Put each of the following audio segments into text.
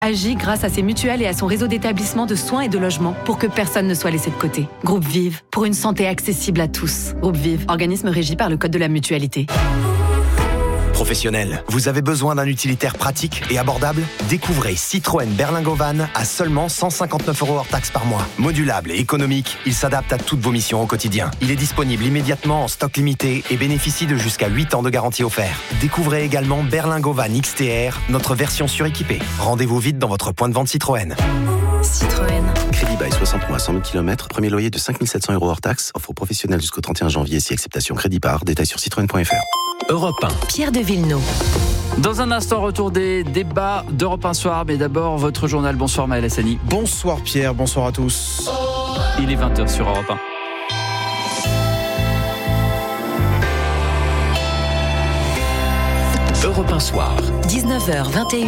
agit grâce à ses mutuelles et à son réseau d'établissements de soins et de logement pour que personne ne soit laissé de côté. Groupe Vive, pour une santé accessible à tous. Groupe Vive, organisme régi par le Code de la mutualité. Professionnel, vous avez besoin d'un utilitaire pratique et abordable ? Découvrez Citroën Berlingo Van à seulement 159 € hors taxe par mois. Modulable et économique, il s'adapte à toutes vos missions au quotidien. Il est disponible immédiatement en stock limité et bénéficie de jusqu'à 8 ans de garantie offerte. Découvrez également Berlingo Van XTR, notre version suréquipée. Rendez-vous vite dans votre point de vente Citroën. Citroën. Crédit bail 60 mois, 100 000 km, premier loyer de 5 700 € hors taxe, offre aux professionnels jusqu'au 31 janvier si acceptation crédit par, détail sur citroën.fr. Europe 1. Pierre de Villeneuve. Dans un instant, retour des débats d'Europe 1 Soir, mais d'abord votre journal. Bonsoir Maël Hassani. Bonsoir Pierre, bonsoir à tous. Il est 20h sur Europe 1. Europe 1 Soir. 19h,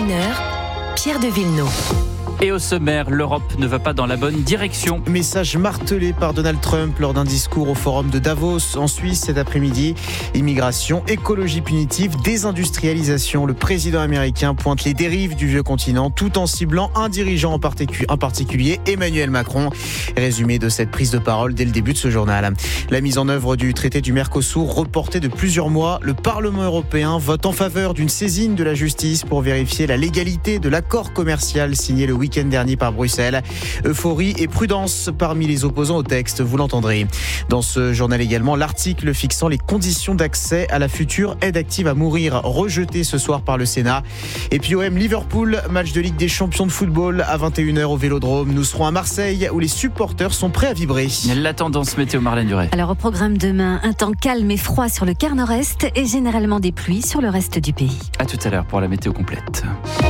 21h, Pierre de Villeneuve. Et au sommaire, l'Europe ne va pas dans la bonne direction. Message martelé par Donald Trump lors d'un discours au forum de Davos en Suisse cet après-midi. Immigration, écologie punitive, désindustrialisation. Le président américain pointe les dérives du vieux continent tout en ciblant un dirigeant en particulier, Emmanuel Macron. Résumé de cette prise de parole dès le début de ce journal. La mise en œuvre du traité du Mercosur reportée de plusieurs mois. Le Parlement européen vote en faveur d'une saisine de la justice pour vérifier la légalité de l'accord commercial signé le week-end dernier par Bruxelles. Euphorie et prudence parmi les opposants au texte, vous l'entendrez. Dans ce journal également, l'article fixant les conditions d'accès à la future aide active à mourir, rejeté ce soir par le Sénat. Et puis OM Liverpool, match de Ligue des Champions de football à 21h au Vélodrome. Nous serons à Marseille où les supporters sont prêts à vibrer. La tendance météo, Marlène Duret. Alors au programme demain, un temps calme et froid sur le quart nord-est et généralement des pluies sur le reste du pays. À tout à l'heure pour la météo complète.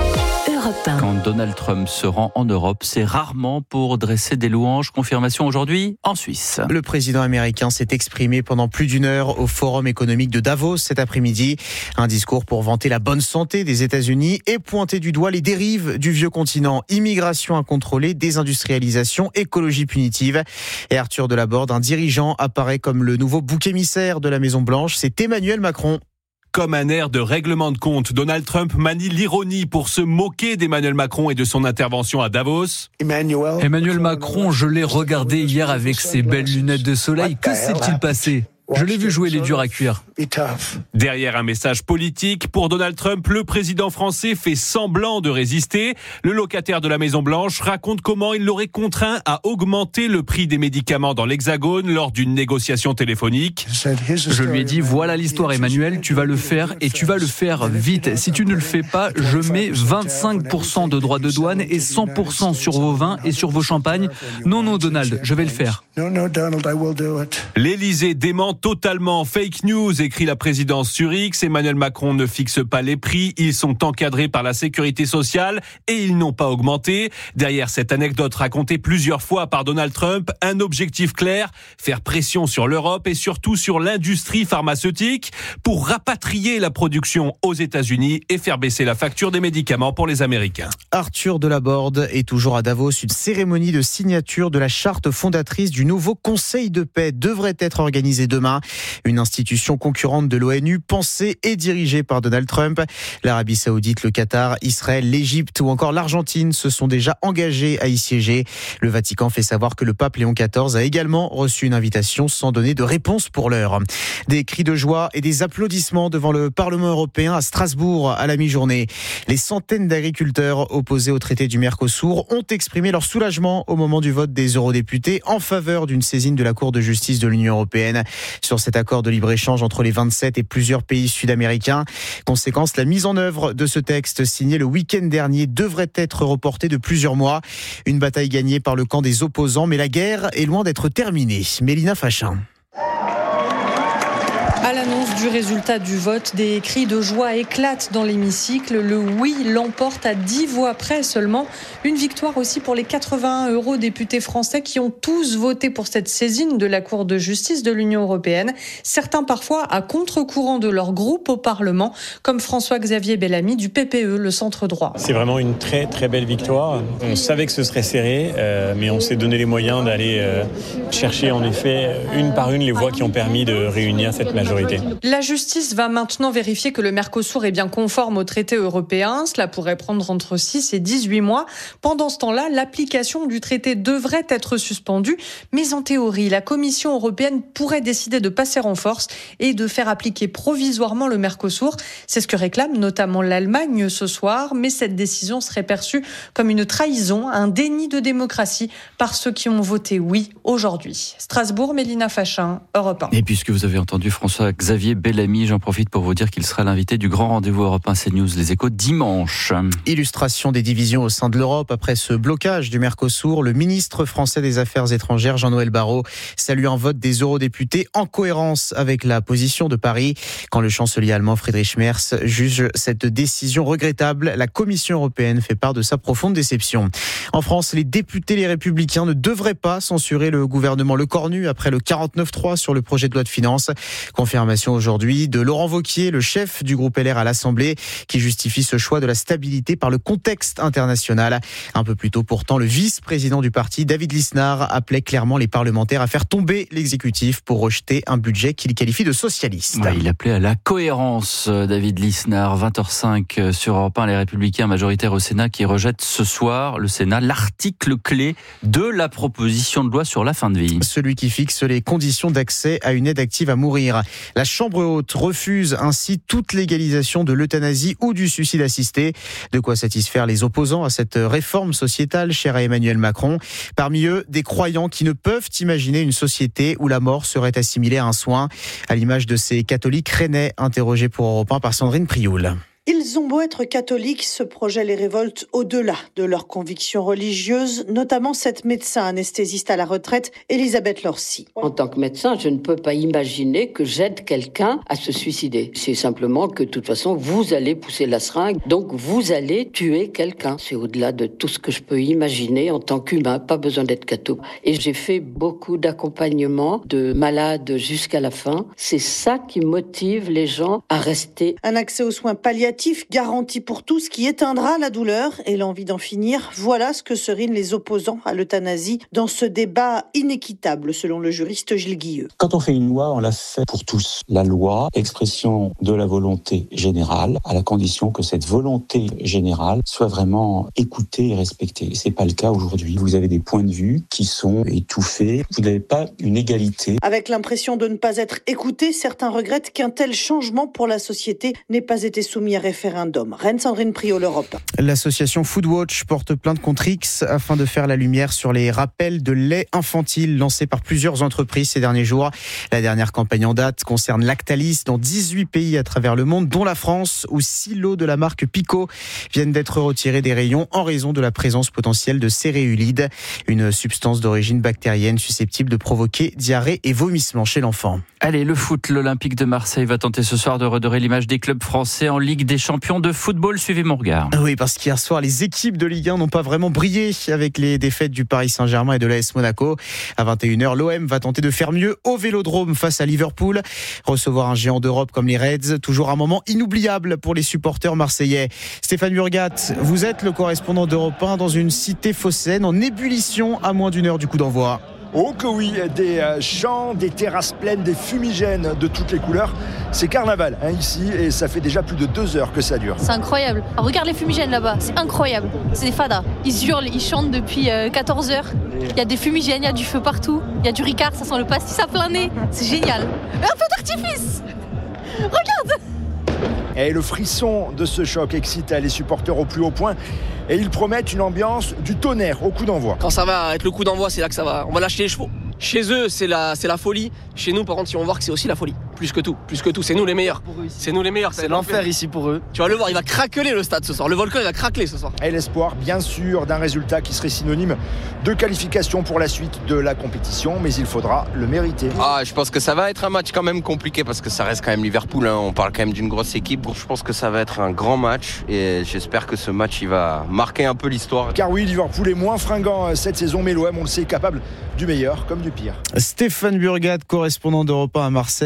Europe 1. Quand Donald Trump se rend en Europe, c'est rarement pour dresser des louanges. Confirmation aujourd'hui en Suisse. Le président américain s'est exprimé pendant plus d'une heure au Forum économique de Davos cet après-midi. Un discours pour vanter la bonne santé des États-Unis et pointer du doigt les dérives du vieux continent. Immigration incontrôlée, désindustrialisation, écologie punitive. Et Arthur Delaborde, un dirigeant, apparaît comme le nouveau bouc émissaire de la Maison-Blanche. C'est Emmanuel Macron. Comme un air de règlement de compte, Donald Trump manie l'ironie pour se moquer d'Emmanuel Macron et de son intervention à Davos. Emmanuel Macron, je l'ai regardé hier avec ses belles lunettes de soleil. Que s'est-il passé ? Je l'ai vu jouer les durs à cuire. Derrière un message politique, pour Donald Trump, le président français fait semblant de résister. Le locataire de la Maison-Blanche raconte comment il l'aurait contraint à augmenter le prix des médicaments dans l'Hexagone lors d'une négociation téléphonique. Je lui ai dit, voilà l'histoire Emmanuel, tu vas le faire et tu vas le faire vite. Si tu ne le fais pas, je mets 25% de droits de douane et 100% sur vos vins et sur vos champagnes. Non, Donald, je vais le faire. L'Élysée dément totalement. Fake news, écrit la présidence sur X. Emmanuel Macron ne fixe pas les prix. Ils sont encadrés par la sécurité sociale et ils n'ont pas augmenté. Derrière cette anecdote racontée plusieurs fois par Donald Trump, un objectif clair, faire pression sur l'Europe et surtout sur l'industrie pharmaceutique pour rapatrier la production aux États-Unis et faire baisser la facture des médicaments pour les Américains. Arthur Delaborde est toujours à Davos. Une cérémonie de signature de la charte fondatrice du nouveau Conseil de paix devrait être organisée demain. Une institution concurrente de l'ONU, pensée et dirigée par Donald Trump. L'Arabie Saoudite, le Qatar, Israël, l'Égypte ou encore l'Argentine se sont déjà engagés à y siéger. Le Vatican fait savoir que le pape Léon XIV a également reçu une invitation sans donner de réponse pour l'heure. Des cris de joie et des applaudissements devant le Parlement européen à Strasbourg à la mi-journée. Les centaines d'agriculteurs opposés au traité du Mercosur ont exprimé leur soulagement au moment du vote des eurodéputés en faveur d'une saisine de la Cour de justice de l'Union européenne sur cet accord de libre-échange entre les 27 et plusieurs pays sud-américains. Conséquence, la mise en œuvre de ce texte signé le week-end dernier devrait être reportée de plusieurs mois. Une bataille gagnée par le camp des opposants, mais la guerre est loin d'être terminée. Mélina Fachin. À l'annonce du résultat du vote, des cris de joie éclatent dans l'hémicycle. Le oui l'emporte à 10 voix près seulement. Une victoire aussi pour les 81 eurodéputés français qui ont tous voté pour cette saisine de la Cour de justice de l'Union européenne. Certains parfois à contre-courant de leur groupe au Parlement, comme François-Xavier Bellamy du PPE, le centre droit. C'est vraiment une très très belle victoire. On savait que ce serait serré, mais on s'est donné les moyens d'aller chercher en effet une par une les voix qui ont permis de réunir cette majorité. majorité. La justice va maintenant vérifier que le Mercosur est bien conforme au traité européen. Cela pourrait prendre entre 6 et 18 mois. Pendant ce temps-là, l'application du traité devrait être suspendue. Mais en théorie, la Commission européenne pourrait décider de passer en force et de faire appliquer provisoirement le Mercosur. C'est ce que réclame notamment l'Allemagne ce soir. Mais cette décision serait perçue comme une trahison, un déni de démocratie par ceux qui ont voté oui aujourd'hui. Strasbourg, Mélina Fachin, Europe 1. Et puisque vous avez entendu François-Xavier Bellamy, j'en profite pour vous dire qu'il sera l'invité du grand rendez-vous Europe 1 CNews Les Échos dimanche. Illustration des divisions au sein de l'Europe après ce blocage du Mercosur. Le ministre français des Affaires étrangères, Jean-Noël Barrot, salue un vote des eurodéputés en cohérence avec la position de Paris. Quand le chancelier allemand Friedrich Merz juge cette décision regrettable, la Commission européenne fait part de sa profonde déception. En France, les députés Les Républicains ne devraient pas censurer le gouvernement Lecornu après le 49.3 sur le projet de loi de finances. Confirmation aujourd'hui de Laurent Wauquiez, le chef du groupe LR à l'Assemblée, qui justifie ce choix de la stabilité par le contexte international. Un peu plus tôt pourtant, le vice-président du parti, David Lisnard, appelait clairement les parlementaires à faire tomber l'exécutif pour rejeter un budget qu'il qualifie de socialiste. Ouais, il appelait à la cohérence, David Lisnard. 20h05 sur Europe 1, les Républicains majoritaires au Sénat qui rejettent ce soir, le Sénat, l'article clé de la proposition de loi sur la fin de vie. Celui qui fixe les conditions d'accès à une aide active à mourir. La Chambre haute refuse ainsi toute légalisation de l'euthanasie ou du suicide assisté. De quoi satisfaire les opposants à cette réforme sociétale chère à Emmanuel Macron. Parmi eux, des croyants qui ne peuvent imaginer une société où la mort serait assimilée à un soin. À l'image de ces catholiques rennais interrogés pour Europe 1 par Sandrine Prioul. Ils ont beau être catholiques, ce projet les révolte au-delà de leurs convictions religieuses, notamment cette médecin anesthésiste à la retraite, Elisabeth Lorcy. En tant que médecin, je ne peux pas imaginer que j'aide quelqu'un à se suicider. C'est simplement que de toute façon, vous allez pousser la seringue, donc vous allez tuer quelqu'un. C'est au-delà de tout ce que je peux imaginer en tant qu'humain, pas besoin d'être catho. Et j'ai fait beaucoup d'accompagnement de malades jusqu'à la fin. C'est ça qui motive les gens à rester. Un accès aux soins palliatifs garanti pour tous qui éteindra la douleur et l'envie d'en finir. Voilà ce que serinent les opposants à l'euthanasie dans ce débat inéquitable selon le juriste Gilles Guilleux. Quand on fait une loi, on la fait pour tous. La loi, expression de la volonté générale, à la condition que cette volonté générale soit vraiment écoutée et respectée. Et c'est pas le cas aujourd'hui. Vous avez des points de vue qui sont étouffés. Vous n'avez pas une égalité. Avec l'impression de ne pas être écoutés, certains regrettent qu'un tel changement pour la société n'ait pas été soumis à référendum. Rennes, Sandrine Priot, l'Europe. L'association Foodwatch porte plainte contre X afin de faire la lumière sur les rappels de lait infantile lancés par plusieurs entreprises ces derniers jours. La dernière campagne en date concerne Lactalis dans 18 pays à travers le monde, dont la France, où 6 lots de la marque Pico viennent d'être retirés des rayons en raison de la présence potentielle de céréulide, une substance d'origine bactérienne susceptible de provoquer diarrhée et vomissements chez l'enfant. Allez, le foot, l'Olympique de Marseille va tenter ce soir de redorer l'image des clubs français en Ligue des champions de football. Suivez mon regard. Oui, parce qu'hier soir, les équipes de Ligue 1 n'ont pas vraiment brillé avec les défaites du Paris Saint-Germain et de l'AS Monaco. À 21h, l'OM va tenter de faire mieux au Vélodrome face à Liverpool. Recevoir un géant d'Europe comme les Reds, toujours un moment inoubliable pour les supporters marseillais. Stéphane Burgat, vous êtes le correspondant d'Europe 1 dans une cité phocéenne en ébullition à moins d'une heure du coup d'envoi. Oh que oui, des champs, des terrasses pleines, des fumigènes de toutes les couleurs. C'est carnaval ici et ça fait déjà plus de 2 heures que ça dure. C'est incroyable. Alors, regarde les fumigènes là-bas, c'est incroyable. C'est des fadas. Ils hurlent, ils chantent depuis 14 heures. Il y a des fumigènes, il y a du feu partout. Il y a du Ricard, ça sent le pastis à plein nez. C'est génial. Un feu d'artifice. Regarde. Et le frisson de ce choc excite les supporters au plus haut point. Et ils promettent une ambiance du tonnerre au coup d'envoi. Quand ça va être le coup d'envoi, c'est là que ça va. On va lâcher les chevaux. Chez eux, c'est la folie. Chez nous, par contre, ils vont voir que c'est aussi la folie. Plus que tout. C'est nous les meilleurs. C'est nous les meilleurs. C'est l'enfer ici pour eux. Tu vas le voir, il va craqueler le stade ce soir. Le volcan, il va craquer ce soir. Et l'espoir, bien sûr, d'un résultat qui serait synonyme de qualification pour la suite de la compétition. Mais il faudra le mériter. Je pense que ça va être un match quand même compliqué parce que ça reste quand même Liverpool. On parle quand même d'une grosse équipe. Je pense que ça va être un grand match. Et j'espère que ce match, il va marquer un peu l'histoire. Car oui, Liverpool est moins fringant cette saison. Mais l'OM, on le sait, est capable du meilleur comme du pire. Stéphane Burgat, correspondant d'Europe 1 à Marseille, et un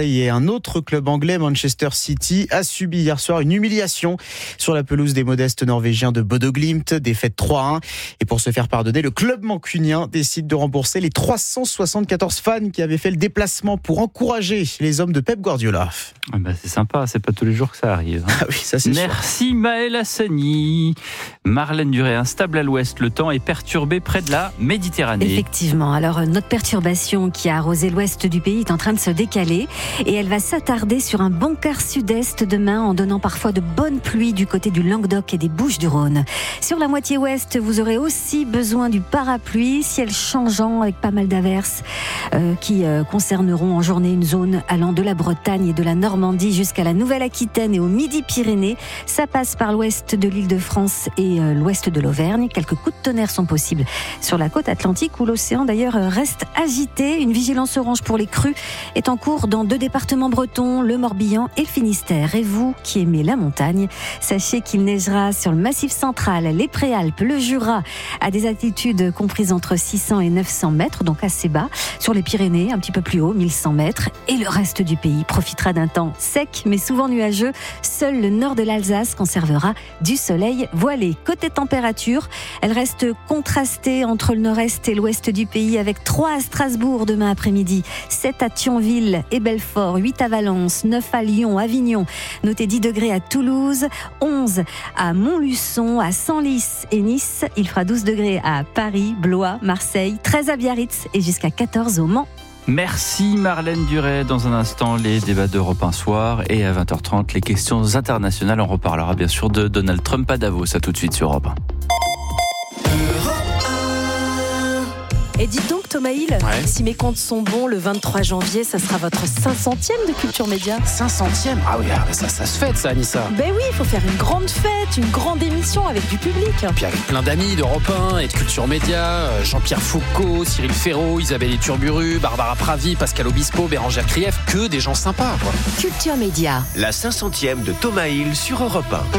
Un autre club anglais, Manchester City, a subi hier soir une humiliation sur la pelouse des modestes Norvégiens de Bodø Glimt, défaite 3-1. Et pour se faire pardonner, le club mancunien décide de rembourser les 374 fans qui avaient fait le déplacement pour encourager les hommes de Pep Guardiola. C'est sympa, c'est pas tous les jours que ça arrive. Ah oui, ça c'est Merci Maël Hassani. Marlène Duret, instable à l'ouest, le temps est perturbé près de la Méditerranée. Effectivement, alors notre perturbation qui a arrosé l'ouest du pays est en train de se décaler et elle va s'attarder sur un bon quart sud-est demain en donnant parfois de bonnes pluies du côté du Languedoc et des Bouches-du-Rhône. Sur la moitié ouest, vous aurez aussi besoin du parapluie, ciel changeant avec pas mal d'averses qui concerneront en journée une zone allant de la Bretagne et de la Normandie jusqu'à la Nouvelle-Aquitaine et au Midi-Pyrénées. Ça passe par l'ouest de l'Île-de-France et l'ouest de l'Auvergne. Quelques coups de tonnerre sont possibles sur la côte atlantique où l'océan d'ailleurs reste agité. Une vigilance orange pour les crues est en cours dans 2 départements bretons, le Morbihan et le Finistère. Et vous qui aimez la montagne, sachez qu'il neigera sur le Massif central, les Préalpes, le Jura, à des altitudes comprises entre 600 et 900 mètres, donc assez bas. Sur les Pyrénées, un petit peu plus haut, 1100 mètres. Et le reste du pays profitera d'un temps sec, mais souvent nuageux. Seul le nord de l'Alsace conservera du soleil voilé. Côté température, elle reste contrastée entre le nord-est et l'ouest du pays, avec 3 à Strasbourg demain après-midi, 7 à Thionville et Belfort, 8 à Valence, 9 à Lyon, Avignon. Notez 10 degrés à Toulouse, 11 à Montluçon, à Senlis et Nice. Il fera 12 degrés à Paris, Blois, Marseille, 13 à Biarritz et jusqu'à 14 au Mans. Merci Marlène Duret. Dans un instant, les débats d'Europe 1 soir et à 20h30, les questions internationales. On reparlera bien sûr de Donald Trump à Davos. À tout de suite sur Europe 1. Et dites donc Thomas Hill, si mes comptes sont bons, le 23 janvier, ça sera votre 500e de Culture Média. 500e ? Ah oui, ça se fête ça, Anissa. Ben oui, il faut faire une grande fête, une grande émission avec du public. Puis avec plein d'amis d'Europe 1 et de Culture Média, Jean-Pierre Foucault, Cyril Ferraud, Isabelle Iturburu, Barbara Pravi, Pascal Obispo, Bérangère Krief, que des gens sympas, quoi. Culture Média. La 500e de Thomas Hill sur Europe 1.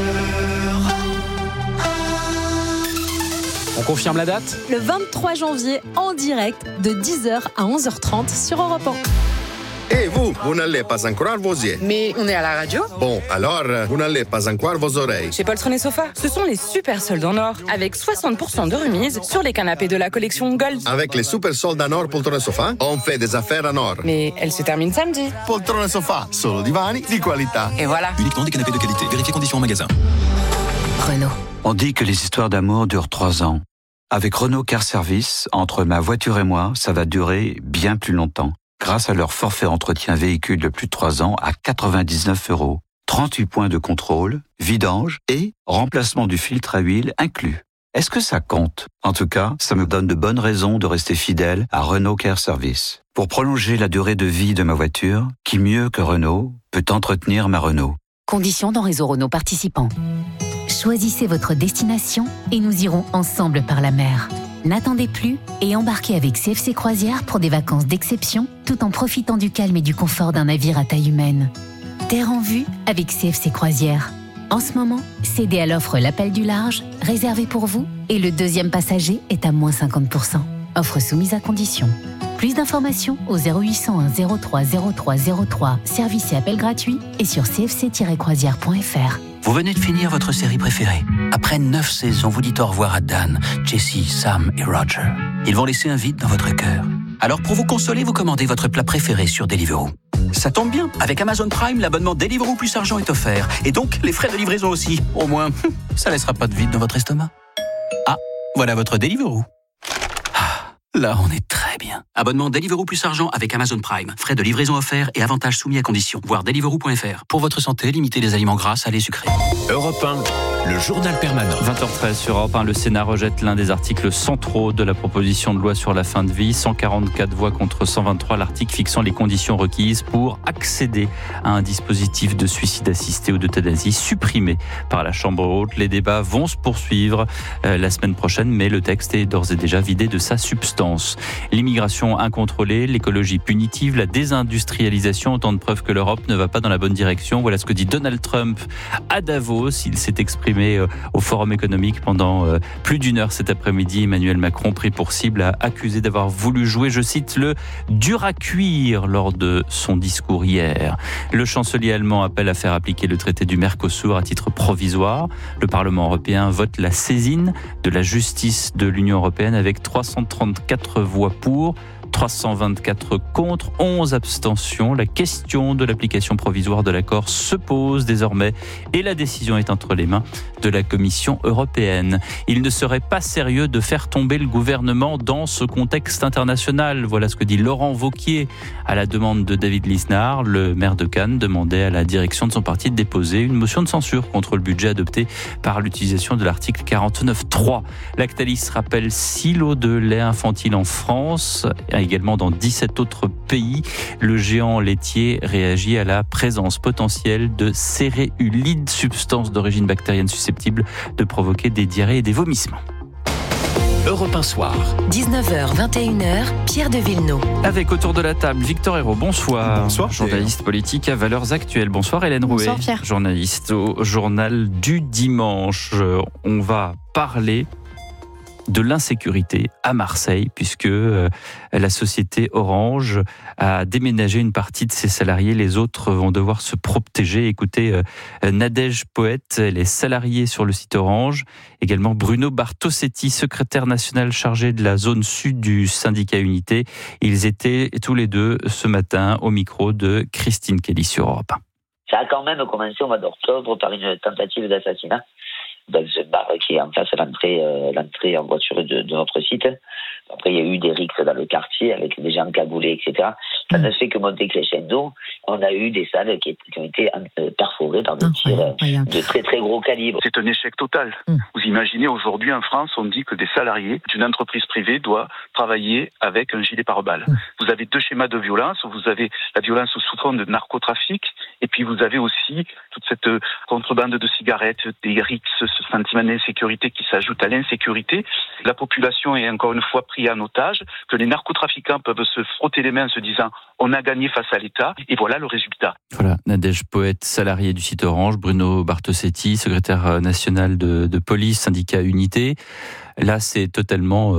On confirme la date ? Le 23 janvier, en direct, de 10h à 11h30 sur Europe 1. Et vous n'allez pas encore vos yeux. Mais on est à la radio. Bon, alors, vous n'allez pas encore vos oreilles. Chez Poltron et Sofa, ce sont les super soldes en or, avec 60% de remise sur les canapés de la collection Gold. Avec les super soldes en or Poltron et Sofa, on fait des affaires en or. Mais elle se termine samedi. Poltron et Sofa, solo divani di qualità. Et voilà. Uniquement des canapés de qualité. Vérifiez conditions en magasin. Renault. On dit que les histoires d'amour durent 3 ans. Avec Renault Car Service, entre ma voiture et moi, ça va durer bien plus longtemps. Grâce à leur forfait entretien véhicule de plus de 3 ans à 99 €. 38 points de contrôle, vidange et remplacement du filtre à huile inclus. Est-ce que ça compte ? En tout cas, ça me donne de bonnes raisons de rester fidèle à Renault Car Service. Pour prolonger la durée de vie de ma voiture, qui mieux que Renault peut entretenir ma Renault ? Conditions dans réseau Renault participant. Choisissez votre destination et nous irons ensemble par la mer. N'attendez plus et embarquez avec CFC Croisières pour des vacances d'exception, tout en profitant du calme et du confort d'un navire à taille humaine. Terre en vue avec CFC Croisières. En ce moment, cédez à l'offre l'appel du large, réservé pour vous, et le deuxième passager est à moins 50%. Offre soumise à condition. Plus d'informations au 0801 03 03 03, service et appel gratuit, et sur cfc-croisière.fr. Vous venez de finir votre série préférée. Après 9 saisons, vous dites au revoir à Dan, Jessie, Sam et Roger. Ils vont laisser un vide dans votre cœur. Alors pour vous consoler, vous commandez votre plat préféré sur Deliveroo. Ça tombe bien, avec Amazon Prime, l'abonnement Deliveroo plus argent est offert. Et donc, les frais de livraison aussi. Au moins, ça laissera pas de vide dans votre estomac. Ah, voilà votre Deliveroo. Là, on est très bien. Abonnement Deliveroo plus argent avec Amazon Prime. Frais de livraison offerts et avantages soumis à conditions. Voir deliveroo.fr. Pour votre santé, limitez les aliments gras, salés, sucrés. Europe 1, le journal permanent. 20h13 sur Europe 1, le Sénat rejette l'un des articles centraux de la proposition de loi sur la fin de vie. 144 voix contre 123, l'article fixant les conditions requises pour accéder à un dispositif de suicide assisté ou d'euthanasie supprimé par la Chambre haute. Les débats vont se poursuivre la semaine prochaine, mais le texte est d'ores et déjà vidé de sa substance. Limite l'immigration incontrôlée, l'écologie punitive, la désindustrialisation, autant de preuves que l'Europe ne va pas dans la bonne direction. Voilà ce que dit Donald Trump à Davos. Il s'est exprimé au Forum économique pendant plus d'une heure cet après-midi. Emmanuel Macron, pris pour cible, a accusé d'avoir voulu jouer, je cite, le dur à cuire lors de son discours hier. Le chancelier allemand appelle à faire appliquer le traité du Mercosur à titre provisoire. Le Parlement européen vote la saisine de la justice de l'Union européenne avec 334 voix pour, 324 contre, 11 abstentions. La question de l'application provisoire de l'accord se pose désormais et la décision est entre les mains de la Commission européenne. Il ne serait pas sérieux de faire tomber le gouvernement dans ce contexte international. Voilà ce que dit Laurent Wauquiez à la demande de David Lisnard. Le maire de Cannes demandait à la direction de son parti de déposer une motion de censure contre le budget adopté par l'utilisation de l'article 49.3. Lactalis rappelle 6 lots de lait infantile en France, également dans 17 autres pays. Le géant laitier réagit à la présence potentielle de céréulides, substance d'origine bactérienne susceptible de provoquer des diarrhées et des vomissements. Europe 1 Soir. 19h, 21h, Pierre de Villeneuve. Avec autour de la table, Victor Hérault, bonsoir. Bonsoir. Journaliste politique à Valeurs Actuelles. Bonsoir Hélène Rouet. Bonsoir Pierre. Journaliste au journal du dimanche. On va parler de l'insécurité à Marseille, puisque la société Orange a déménagé une partie de ses salariés. Les autres vont devoir se protéger. Écoutez, Nadège Poète, elle est salariée sur le site Orange. Également Bruno Bartosetti, secrétaire national chargé de la zone sud du syndicat Unité. Ils étaient tous les deux ce matin au micro de Christine Kelly sur Europe 1. Ça a quand même commencé au mois d'octobre par une tentative d'assassinat dans ce bar qui est en face de l'entrée en voiture de notre site. Après, il y a eu des rixes dans le quartier avec des gens cagoulés, etc. Ça ne fait que monter crescendo. On a eu des salles qui ont été perforées par des tirs de très très gros calibre. C'est un échec total. Vous imaginez, aujourd'hui en France, on dit que des salariés d'une entreprise privée doivent travailler avec un gilet pare-balles. Vous avez deux schémas de violence. Vous avez la violence sous forme de narcotrafic, et puis vous avez aussi toute cette contrebande de cigarettes, des rixes, ce sentiment d'insécurité qui s'ajoute à l'insécurité. La population est encore une fois prise en otage, que les narcotrafiquants peuvent se frotter les mains en se disant on a gagné face à l'État, et voilà le résultat. Voilà, Nadège Poète, salarié du site Orange, Bruno Bartosetti, secrétaire national de police, syndicat Unité. Là, c'est totalement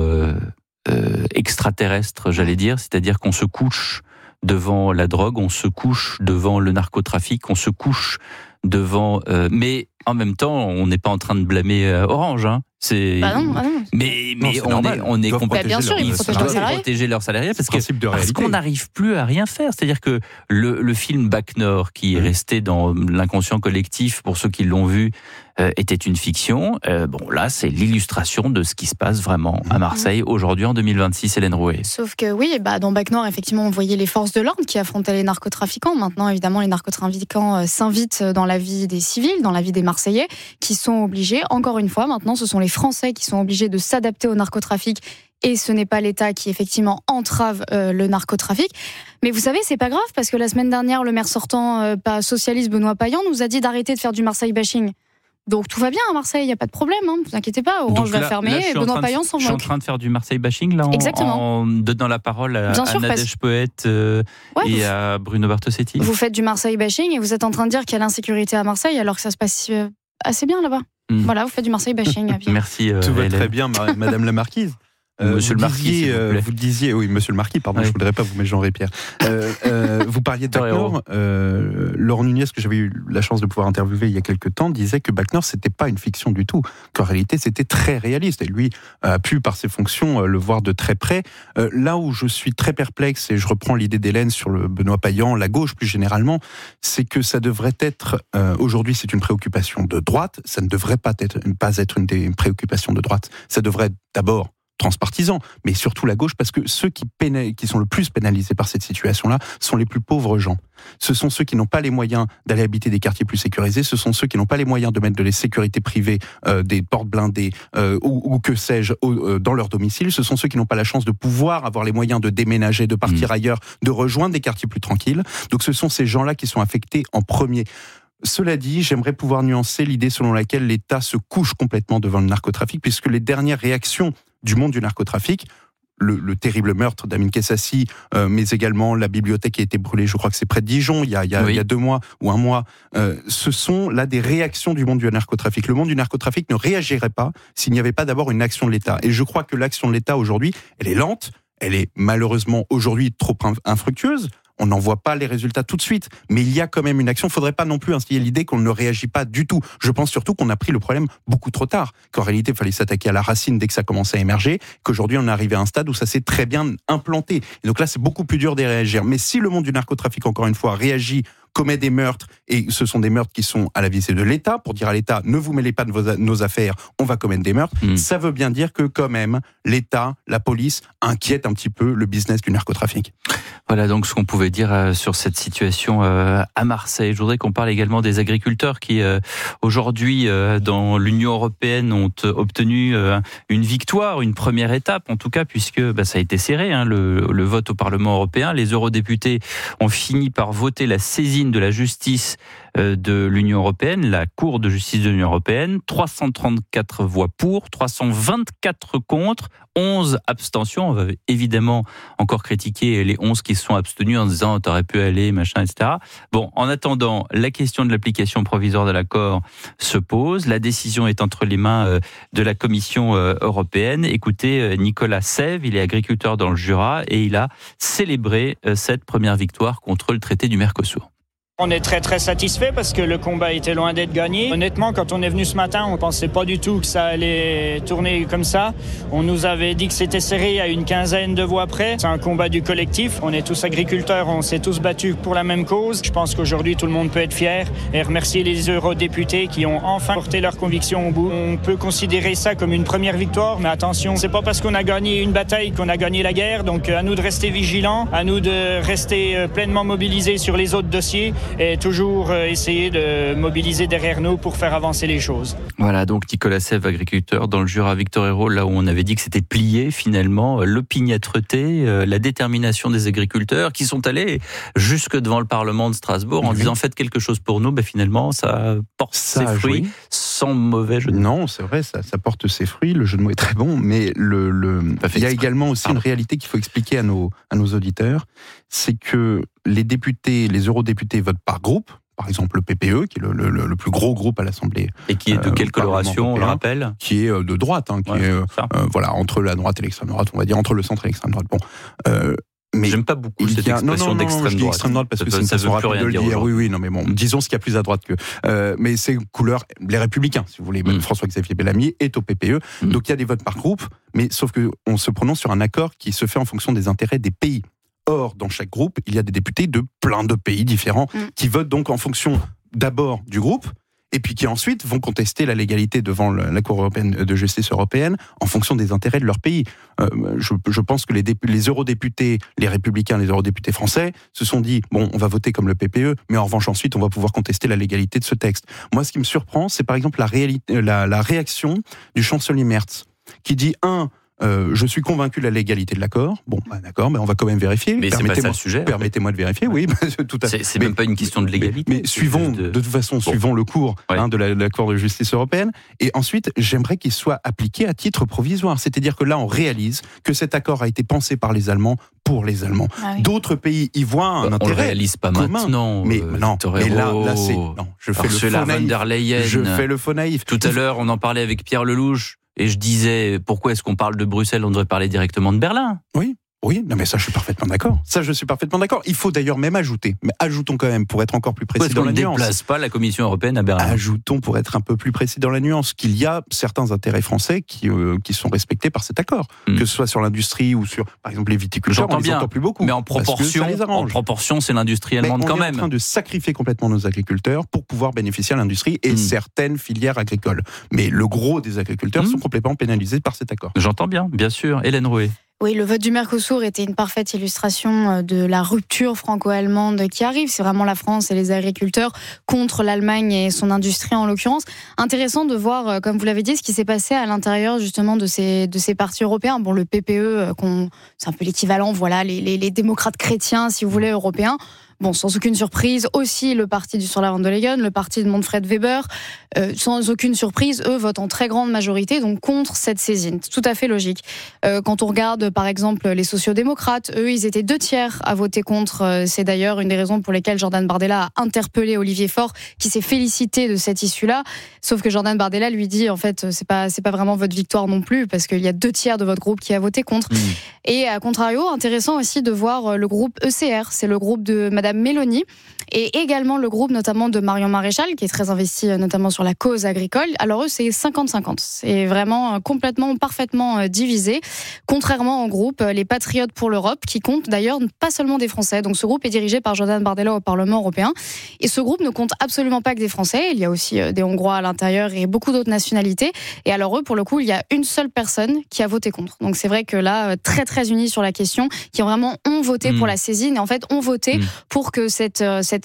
extraterrestre, j'allais dire, c'est-à-dire qu'on se couche devant la drogue, on se couche devant le narcotrafic, on se couche devant... mais en même temps, on n'est pas en train de blâmer Orange, hein. C'est... Bah non. Mais on est complètement... Bien sûr, ils doivent protéger leurs salariés parce qu'on n'arrive plus à rien faire. C'est-à-dire que le film Bac Nord, qui est resté dans l'inconscient collectif pour ceux qui l'ont vu, était une fiction. Bon, là, c'est l'illustration de ce qui se passe vraiment à Marseille aujourd'hui en 2026, Hélène Rouet. Sauf que oui, dans Bac Nord, effectivement, on voyait les forces de l'ordre qui affrontaient les narcotrafiquants. Maintenant, évidemment, les narcotrafiquants s'invitent dans la vie des civils, dans la vie des Marseillais, qui sont obligés, encore une fois, maintenant, ce sont les Français qui sont obligés de s'adapter au narcotrafic. Et ce n'est pas l'État qui, effectivement, entrave le narcotrafic. Mais vous savez, c'est pas grave, parce que la semaine dernière, le maire sortant, socialiste Benoît Payan, nous a dit d'arrêter de faire du Marseille bashing. Donc tout va bien à Marseille, il n'y a pas de problème, ne vous inquiétez pas, Orange va fermer et Benoît Payan s'en va. Je suis en train de faire du Marseille bashing là, en donnant la parole à Nadège Poète et à Bruno Bartosetti. Vous faites du Marseille bashing et vous êtes en train de dire qu'il y a l'insécurité à Marseille alors que ça se passe assez bien là-bas. Voilà, vous faites du Marseille bashing. Merci. Tout va très bien, Madame la Marquise. Monsieur le Marquis, vous disiez, oui, Monsieur le Marquis, pardon, je ne voudrais pas vous mégenrer, Pierre. Vous parliez de Bac Nord. Laurent Nunez, que j'avais eu la chance de pouvoir interviewer il y a quelques temps, disait que Bac Nord, c'était pas une fiction du tout, qu'en réalité, c'était très réaliste. Et lui a pu, par ses fonctions, le voir de très près. Là où je suis très perplexe, et je reprends l'idée d'Hélène sur le Benoît Payan, la gauche plus généralement, c'est que ça devrait être, aujourd'hui, c'est une préoccupation de droite, ça ne devrait pas être une des préoccupations de droite. Ça devrait être d'abord transpartisans, mais surtout la gauche, parce que ceux qui sont le plus pénalisés par cette situation-là sont les plus pauvres gens. Ce sont ceux qui n'ont pas les moyens d'aller habiter des quartiers plus sécurisés, ce sont ceux qui n'ont pas les moyens de mettre de la sécurité privée, des portes blindées ou que sais-je, dans leur domicile, ce sont ceux qui n'ont pas la chance de pouvoir avoir les moyens de déménager, de partir ailleurs, de rejoindre des quartiers plus tranquilles. Donc ce sont ces gens-là qui sont affectés en premier. Cela dit, j'aimerais pouvoir nuancer l'idée selon laquelle l'État se couche complètement devant le narcotrafic, puisque les dernières réactions du monde du narcotrafic, le terrible meurtre d'Amin Kessassi, mais également la bibliothèque qui a été brûlée, je crois que c'est près de Dijon, il y a 2 mois ou 1 mois. Ce sont là des réactions du monde du narcotrafic. Le monde du narcotrafic ne réagirait pas s'il n'y avait pas d'abord une action de l'État. Et je crois que l'action de l'État aujourd'hui, elle est lente, elle est malheureusement aujourd'hui trop infructueuse. On n'en voit pas les résultats tout de suite, mais il y a quand même une action. Il ne faudrait pas non plus instiller l'idée qu'on ne réagit pas du tout. Je pense surtout qu'on a pris le problème beaucoup trop tard, qu'en réalité, il fallait s'attaquer à la racine dès que ça commençait à émerger, qu'aujourd'hui, on est arrivé à un stade où ça s'est très bien implanté. Et donc là, c'est beaucoup plus dur de réagir. Mais si le monde du narcotrafic, encore une fois, réagit, commet des meurtres, et ce sont des meurtres qui sont à la visée de l'État, pour dire à l'État, ne vous mêlez pas de nos affaires, on va commettre des meurtres, ça veut bien dire que quand même, l'État, la police, inquiète un petit peu le business du narcotrafic. Voilà donc ce qu'on pouvait dire sur cette situation à Marseille. Je voudrais qu'on parle également des agriculteurs qui aujourd'hui dans l'Union européenne ont obtenu une victoire, une première étape en tout cas, puisque ça a été serré le vote au Parlement européen. Les eurodéputés ont fini par voter la saisine de la justice de l'Union européenne, la Cour de justice de l'Union européenne, 334 voix pour, 324 contre, 11 abstentions. On va évidemment encore critiquer les 11 qui se sont abstenus en disant t'aurais pu aller, machin, etc. Bon, en attendant, la question de l'application provisoire de l'accord se pose. La décision est entre les mains de la Commission européenne. Écoutez, Nicolas Sève, il est agriculteur dans le Jura et il a célébré cette première victoire contre le traité du Mercosur. On est très très satisfait parce que le combat était loin d'être gagné. Honnêtement, quand on est venu ce matin, on pensait pas du tout que ça allait tourner comme ça. On nous avait dit que c'était serré à une quinzaine de voix près. C'est un combat du collectif. On est tous agriculteurs, on s'est tous battus pour la même cause. Je pense qu'aujourd'hui, tout le monde peut être fier et remercier les eurodéputés qui ont enfin porté leurs convictions au bout. On peut considérer ça comme une première victoire, mais attention, c'est pas parce qu'on a gagné une bataille qu'on a gagné la guerre. Donc à nous de rester vigilants, à nous de rester pleinement mobilisés sur les autres dossiers et toujours essayer de mobiliser derrière nous pour faire avancer les choses. Voilà, donc Nicolas Sève, agriculteur dans le Jura Victor Hérault, là où on avait dit que c'était plié finalement, l'opiniâtreté, la détermination des agriculteurs qui sont allés jusque devant le Parlement de Strasbourg en disant faites quelque chose pour nous, finalement ça porte ses fruits sans mauvais jeu de mots. Non, c'est vrai, ça porte ses fruits, le jeu de mots est très bon, mais il y a également aussi une réalité qu'il faut expliquer à nos auditeurs, c'est que les eurodéputés votent par groupe, par exemple le PPE, qui est le plus gros groupe à l'Assemblée. Et qui est de quelle coloration, on le rappelle ? Qui est de droite, qui est entre la droite et l'extrême droite, on va dire, entre le centre et l'extrême droite. Mais j'aime pas beaucoup cette expression d'extrême droite. Je dis extrême droite parce que c'est une façon rapide de le dire. Oui, non, mais bon, disons ce qu'il y a plus à droite que. Mais c'est couleur, les Républicains, si vous voulez. Même François-Xavier Bellamy est au PPE. Donc il y a des votes par groupe, mais sauf qu'on se prononce sur un accord qui se fait en fonction des intérêts des pays. Or, dans chaque groupe, il y a des députés de plein de pays différents qui votent donc en fonction d'abord du groupe, et puis qui ensuite vont contester la légalité devant la Cour européenne de justice européenne en fonction des intérêts de leur pays. Je pense que les eurodéputés, les républicains, les eurodéputés français se sont dit, on va voter comme le PPE, mais en revanche ensuite on va pouvoir contester la légalité de ce texte. Moi, ce qui me surprend, c'est par exemple la réaction du chancelier Merz, qui dit je suis convaincu de la légalité de l'accord. D'accord, mais on va quand même vérifier. Mais c'est pas ça le sujet. Permettez-moi de vérifier, oui. Tout à fait. C'est même pas une question de légalité. Mais suivons le cours de la Cour de justice européenne. Et ensuite, j'aimerais qu'il soit appliqué à titre provisoire. C'est-à-dire que là, on réalise que cet accord a été pensé par les Allemands pour les Allemands. Ah oui. D'autres pays y voient un intérêt. On le réalise pas commun. Maintenant. Mais là, c'est je fais le faux naïf. Tout à l'heure, on en parlait avec Pierre Lelouch. Et je disais, pourquoi est-ce qu'on parle de Bruxelles ? On devrait parler directement de Berlin. Oui, non mais ça je suis parfaitement d'accord. Il faut d'ailleurs même ajouter, mais ajoutons quand même pour être encore plus précis dans la nuance. On ne déplace pas la Commission européenne à Berlin. Ajoutons pour être un peu plus précis dans la nuance qu'il y a certains intérêts français qui sont respectés par cet accord, que ce soit sur l'industrie ou sur, par exemple, les viticulteurs. J'entends bien, plus beaucoup. Mais en proportion, c'est l'industrie allemande quand même. On est en train de sacrifier complètement nos agriculteurs pour pouvoir bénéficier à l'industrie et certaines filières agricoles. Mais le gros des agriculteurs sont complètement pénalisés par cet accord. J'entends bien sûr. Hélène Rouet. Oui, le vote du Mercosur était une parfaite illustration de la rupture franco-allemande qui arrive. C'est vraiment la France et les agriculteurs contre l'Allemagne et son industrie en l'occurrence. Intéressant de voir, comme vous l'avez dit, ce qui s'est passé à l'intérieur justement de ces partis européens. Le PPE, c'est un peu l'équivalent, les démocrates chrétiens, si vous voulez, européens. Bon, sans aucune surprise, aussi le parti d'Ursula von der Leyen, le parti de Manfred Weber, sans aucune surprise, eux votent en très grande majorité, donc contre cette saisine. C'est tout à fait logique. Quand on regarde, par exemple, les sociodémocrates, eux, ils étaient 2/3 à voter contre. C'est d'ailleurs une des raisons pour lesquelles Jordan Bardella a interpellé Olivier Faure, qui s'est félicité de cette issue-là. Sauf que Jordan Bardella lui dit, en fait, c'est pas vraiment votre victoire non plus, parce qu'il y a 2/3 de votre groupe qui a voté contre. Et à contrario, intéressant aussi de voir le groupe ECR, c'est le groupe de Madame Meloni, et également le groupe notamment de Marion Maréchal, qui est très investi notamment sur la cause agricole. Alors eux, c'est 50-50. C'est vraiment parfaitement divisé. Contrairement au groupe Les Patriotes pour l'Europe, qui compte d'ailleurs pas seulement des Français. Donc ce groupe est dirigé par Jordan Bardella au Parlement européen. Et ce groupe ne compte absolument pas que des Français. Il y a aussi des Hongrois à l'intérieur et beaucoup d'autres nationalités. Et alors eux, pour le coup, il y a une seule personne qui a voté contre. Donc c'est vrai que là, très très unis sur la question, qui ont voté pour la saisine et en fait ont voté pour que cette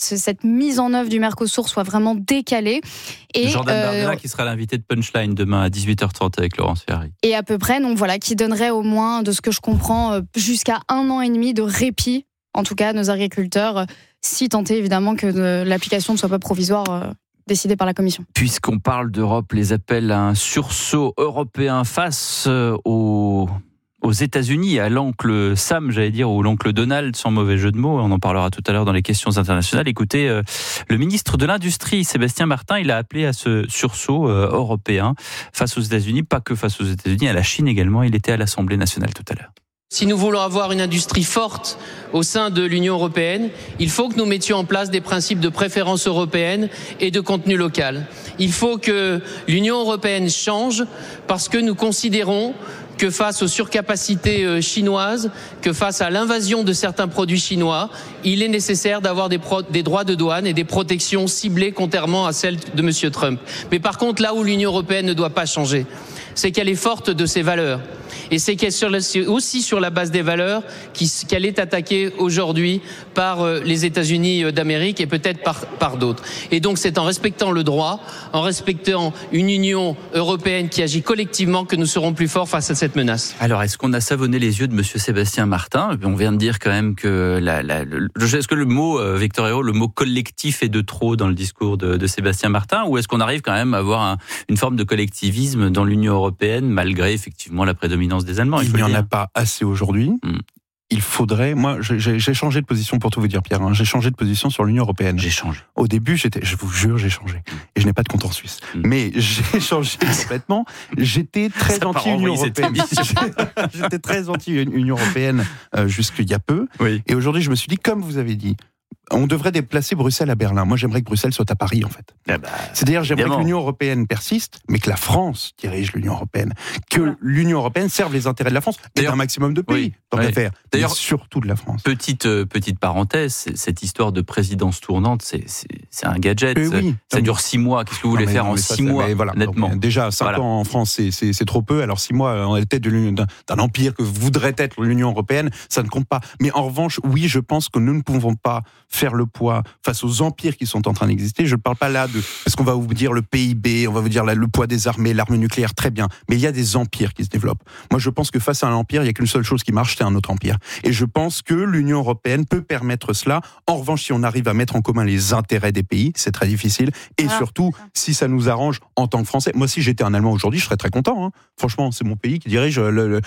mise en œuvre du Mercosur soit vraiment décalée. Et Jordan Bardella qui sera l'invité de Punchline demain à 18h30 avec Laurence Ferrari. Et à peu près, donc voilà, qui donnerait au moins, de ce que je comprends, jusqu'à 1 an et demi de répit, en tout cas à nos agriculteurs, si tant est évidemment que l'application ne soit pas provisoire. Décidé par la Commission. Puisqu'on parle d'Europe, les appels à un sursaut européen face aux États-Unis, à l'oncle Sam, j'allais dire, ou l'oncle Donald, sans mauvais jeu de mots. On en parlera tout à l'heure dans les questions internationales. Écoutez, le ministre de l'Industrie, Sébastien Martin, il a appelé à ce sursaut européen face aux États-Unis, pas que face aux États-Unis, à la Chine également. Il était à l'Assemblée nationale tout à l'heure. Si nous voulons avoir une industrie forte au sein de l'Union européenne, il faut que nous mettions en place des principes de préférence européenne et de contenu local. Il faut que l'Union européenne change parce que nous considérons que face aux surcapacités chinoises, que face à l'invasion de certains produits chinois, il est nécessaire d'avoir des droits de douane et des protections ciblées contrairement à celles de M. Trump. Mais par contre, là où l'Union européenne ne doit pas changer, c'est qu'elle est forte de ses valeurs. Et c'est qu'elle est aussi sur la base des valeurs qu'elle est attaquée aujourd'hui par les États-Unis d'Amérique et peut-être par d'autres. Et donc c'est en respectant le droit, en respectant une Union européenne qui agit collectivement que nous serons plus forts face à cette menace. Alors est-ce qu'on a savonné les yeux de monsieur Sébastien Martin ? On vient de dire quand même que est-ce que le mot, Victor Hérault, le mot collectif est de trop dans le discours de Sébastien Martin, ou est-ce qu'on arrive quand même à avoir une forme de collectivisme dans l'Union européenne malgré effectivement la prédominance des Allemands? Il n'y en a pas assez aujourd'hui. Il faudrait... Moi, j'ai changé de position pour tout vous dire, Pierre. J'ai changé de position sur l'Union européenne. J'ai changé. Au début, je vous jure, j'ai changé. Et je n'ai pas de compte en Suisse. Mais j'ai changé complètement. J'étais très anti-Union européenne. J'étais très anti-Union européenne jusqu'il y a peu. Oui. Et aujourd'hui, je me suis dit, comme vous avez dit, on devrait déplacer Bruxelles à Berlin. Moi, j'aimerais que Bruxelles soit à Paris, en fait. C'est-à-dire, j'aimerais que l'Union européenne persiste, mais que la France dirige l'Union européenne. Que l'Union européenne serve les intérêts de la France et d'un maximum de pays, tant qu'à faire. D'ailleurs, surtout de la France. Petite parenthèse, cette histoire de présidence tournante, c'est un gadget. Oui. Ça dure 6 mois. Qu'est-ce que vous voulez faire en 6 mois, nettement? Donc, déjà, 5 ans en France, c'est trop peu. Alors 6 mois en tête d'un empire que voudrait être l'Union européenne, ça ne compte pas. Mais en revanche, oui, je pense que nous ne pouvons pas faire le poids face aux empires qui sont en train d'exister. Je ne parle pas là parce qu'on va vous dire le PIB, on va vous dire le poids des armées, l'arme nucléaire, très bien. Mais il y a des empires qui se développent. Moi, je pense que face à un empire, il n'y a qu'une seule chose qui marche, c'est un autre empire. Et je pense que l'Union européenne peut permettre cela. En revanche, si on arrive à mettre en commun les intérêts des pays, c'est très difficile. Et surtout, si ça nous arrange en tant que Français. Moi, si j'étais un Allemand aujourd'hui, je serais très content. Franchement, c'est mon pays qui dirige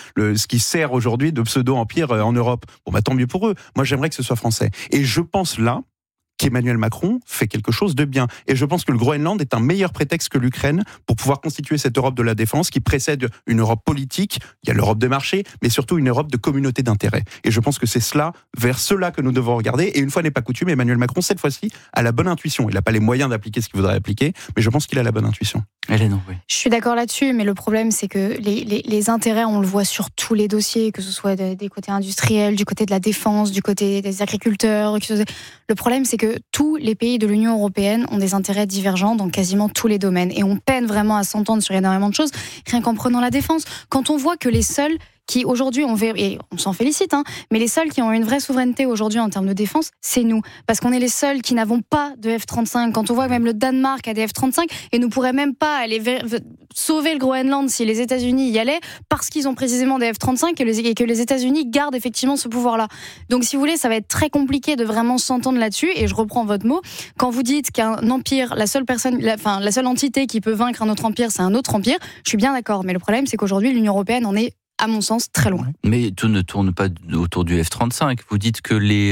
ce qui sert aujourd'hui de pseudo-empire en Europe. Bon, tant mieux pour eux. Moi, j'aimerais que ce soit français. Et je pense là qu'Emmanuel Macron fait quelque chose de bien. Et je pense que le Groenland est un meilleur prétexte que l'Ukraine pour pouvoir constituer cette Europe de la défense qui précède une Europe politique. Il y a l'Europe de marché, mais surtout une Europe de communauté d'intérêts. Et je pense que c'est vers cela que nous devons regarder. Et une fois n'est pas coutume, Emmanuel Macron, cette fois-ci, a la bonne intuition. Il n'a pas les moyens d'appliquer ce qu'il voudrait appliquer, mais je pense qu'il a la bonne intuition. Hélène, oui. Je suis d'accord là-dessus, mais le problème, c'est que les intérêts, on le voit sur tous les dossiers, que ce soit des côtés industriels, du côté de la défense, du côté des agriculteurs. Le problème, c'est que tous les pays de l'Union européenne ont des intérêts divergents dans quasiment tous les domaines. Et on peine vraiment à s'entendre sur énormément de choses, rien qu'en prenant la défense. Quand on voit que les seuls qui aujourd'hui et on s'en félicite, mais les seuls qui ont une vraie souveraineté aujourd'hui en termes de défense, c'est nous. Parce qu'on est les seuls qui n'avons pas de F-35. Quand on voit que même le Danemark a des F-35 et ne pourrait même pas aller sauver le Groenland si les États-Unis y allaient, parce qu'ils ont précisément des F-35 et que les États-Unis gardent effectivement ce pouvoir-là. Donc si vous voulez, ça va être très compliqué de vraiment s'entendre là-dessus, et je reprends votre mot, quand vous dites qu'un empire, la seule entité qui peut vaincre un autre empire, c'est un autre empire, je suis bien d'accord, mais le problème c'est qu'aujourd'hui l'Union européenne en est, à mon sens, très loin. Mais tout ne tourne pas autour du F-35. Vous dites que les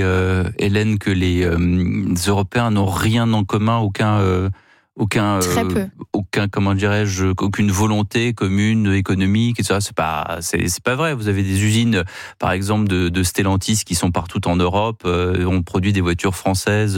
Européens n'ont rien en commun, aucune volonté commune économique, etc. C'est pas vrai. Vous avez des usines, par exemple de Stellantis, qui sont partout en Europe. On produit des voitures françaises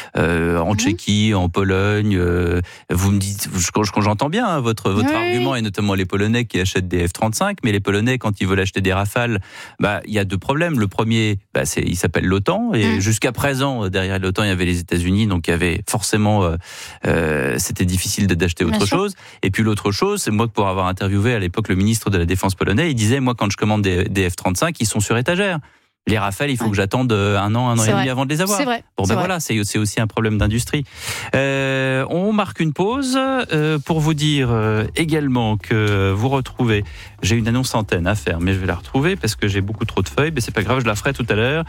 en Tchéquie, en Pologne. Vous me dites, quand j'entends bien votre argument, et notamment les Polonais qui achètent des F-35, mais les Polonais, quand ils veulent acheter des Rafales, il y a deux problèmes. Le premier, il s'appelle l'OTAN, et jusqu'à présent, derrière l'OTAN, il y avait les États-Unis, donc il y avait forcément c'était difficile d'acheter autre chose. Et puis l'autre chose, c'est moi, pour avoir interviewé à l'époque le ministre de la Défense polonais, il disait, moi, quand je commande des F-35, ils sont sur étagère. Les Rafales, il faut que j'attende un an et demi avant de les avoir. C'est vrai. Bon, voilà, c'est aussi un problème d'industrie. On marque une pause pour vous dire également que vous retrouvez. J'ai une annonce antenne à faire, mais je vais la retrouver parce que j'ai beaucoup trop de feuilles. Mais c'est pas grave, je la ferai tout à l'heure.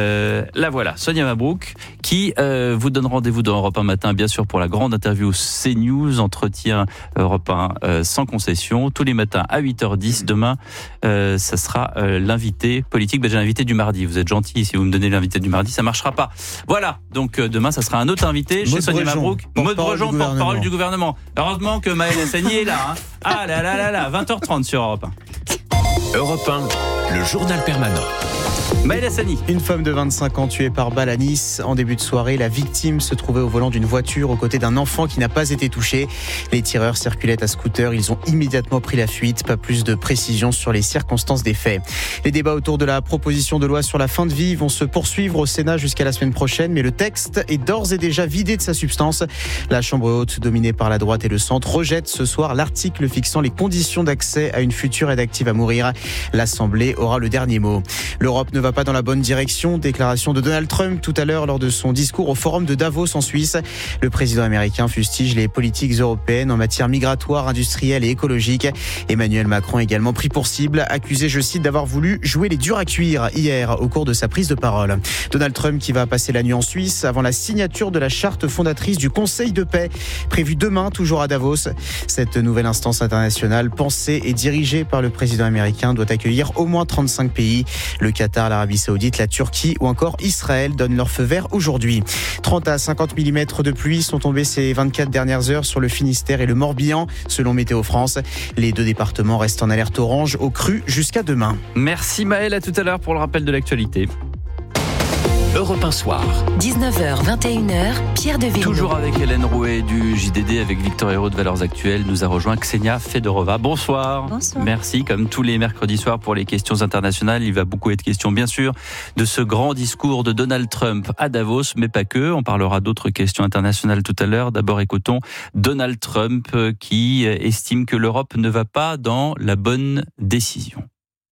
La voilà, Sonia Mabrouk, qui vous donne rendez-vous dans Europe 1 matin, bien sûr, pour la grande interview CNews, entretien Europe 1 sans concession, tous les matins à 8h10. Demain, ça sera l'invité politique. J'ai l'invité du mardi. Vous êtes gentil, si vous me donnez l'invité du mardi, ça marchera pas. Voilà, donc demain, ça sera un autre invité chez Sonia Mabrouk. Maud Brejon, porte-parole du gouvernement. Heureusement que Maël Hassani est là. Ah là, 20h30 sur Europe 1. Europe 1, le journal permanent. Maël Hassani. Une femme de 25 ans tuée par balle à Nice. En début de soirée, la victime se trouvait au volant d'une voiture aux côtés d'un enfant qui n'a pas été touché. Les tireurs circulaient à scooter. Ils ont immédiatement pris la fuite. Pas plus de précisions sur les circonstances des faits. Les débats autour de la proposition de loi sur la fin de vie vont se poursuivre au Sénat jusqu'à la semaine prochaine. Mais le texte est d'ores et déjà vidé de sa substance. La Chambre haute, dominée par la droite et le centre, rejette ce soir l'article fixant les conditions d'accès à une future aide active à mourir. L'Assemblée aura le dernier mot. L'Europe ne va pas dans la bonne direction. Déclaration de Donald Trump tout à l'heure lors de son discours au Forum de Davos en Suisse. Le président américain fustige les politiques européennes en matière migratoire, industrielle et écologique. Emmanuel Macron a également pris pour cible, accusé, je cite, d'avoir voulu jouer les durs à cuire hier au cours de sa prise de parole. Donald Trump qui va passer la nuit en Suisse avant la signature de la charte fondatrice du Conseil de paix, prévue demain, toujours à Davos. Cette nouvelle instance internationale, pensée et dirigée par le président américain, doit accueillir au moins 35 pays. Le Qatar, l'Arabie Saoudite, la Turquie ou encore Israël donnent leur feu vert aujourd'hui. 30 à 50 mm de pluie sont tombés ces 24 dernières heures sur le Finistère et le Morbihan, selon Météo France. Les deux départements restent en alerte orange au cru jusqu'à demain. Merci Maël, à tout à l'heure pour le rappel de l'actualité. Europe 1 Soir. 19h, 21h, Pierre de Villeneuve. Toujours avec Hélène Rouet du JDD, avec Victor Hérault de Valeurs Actuelles. Nous a rejoint Ksenia Fedorova. Bonsoir. Bonsoir. Merci, comme tous les mercredis soirs pour les questions internationales. Il va beaucoup être question, bien sûr, de ce grand discours de Donald Trump à Davos, mais pas que. On parlera d'autres questions internationales tout à l'heure. D'abord, écoutons Donald Trump qui estime que l'Europe ne va pas dans la bonne décision.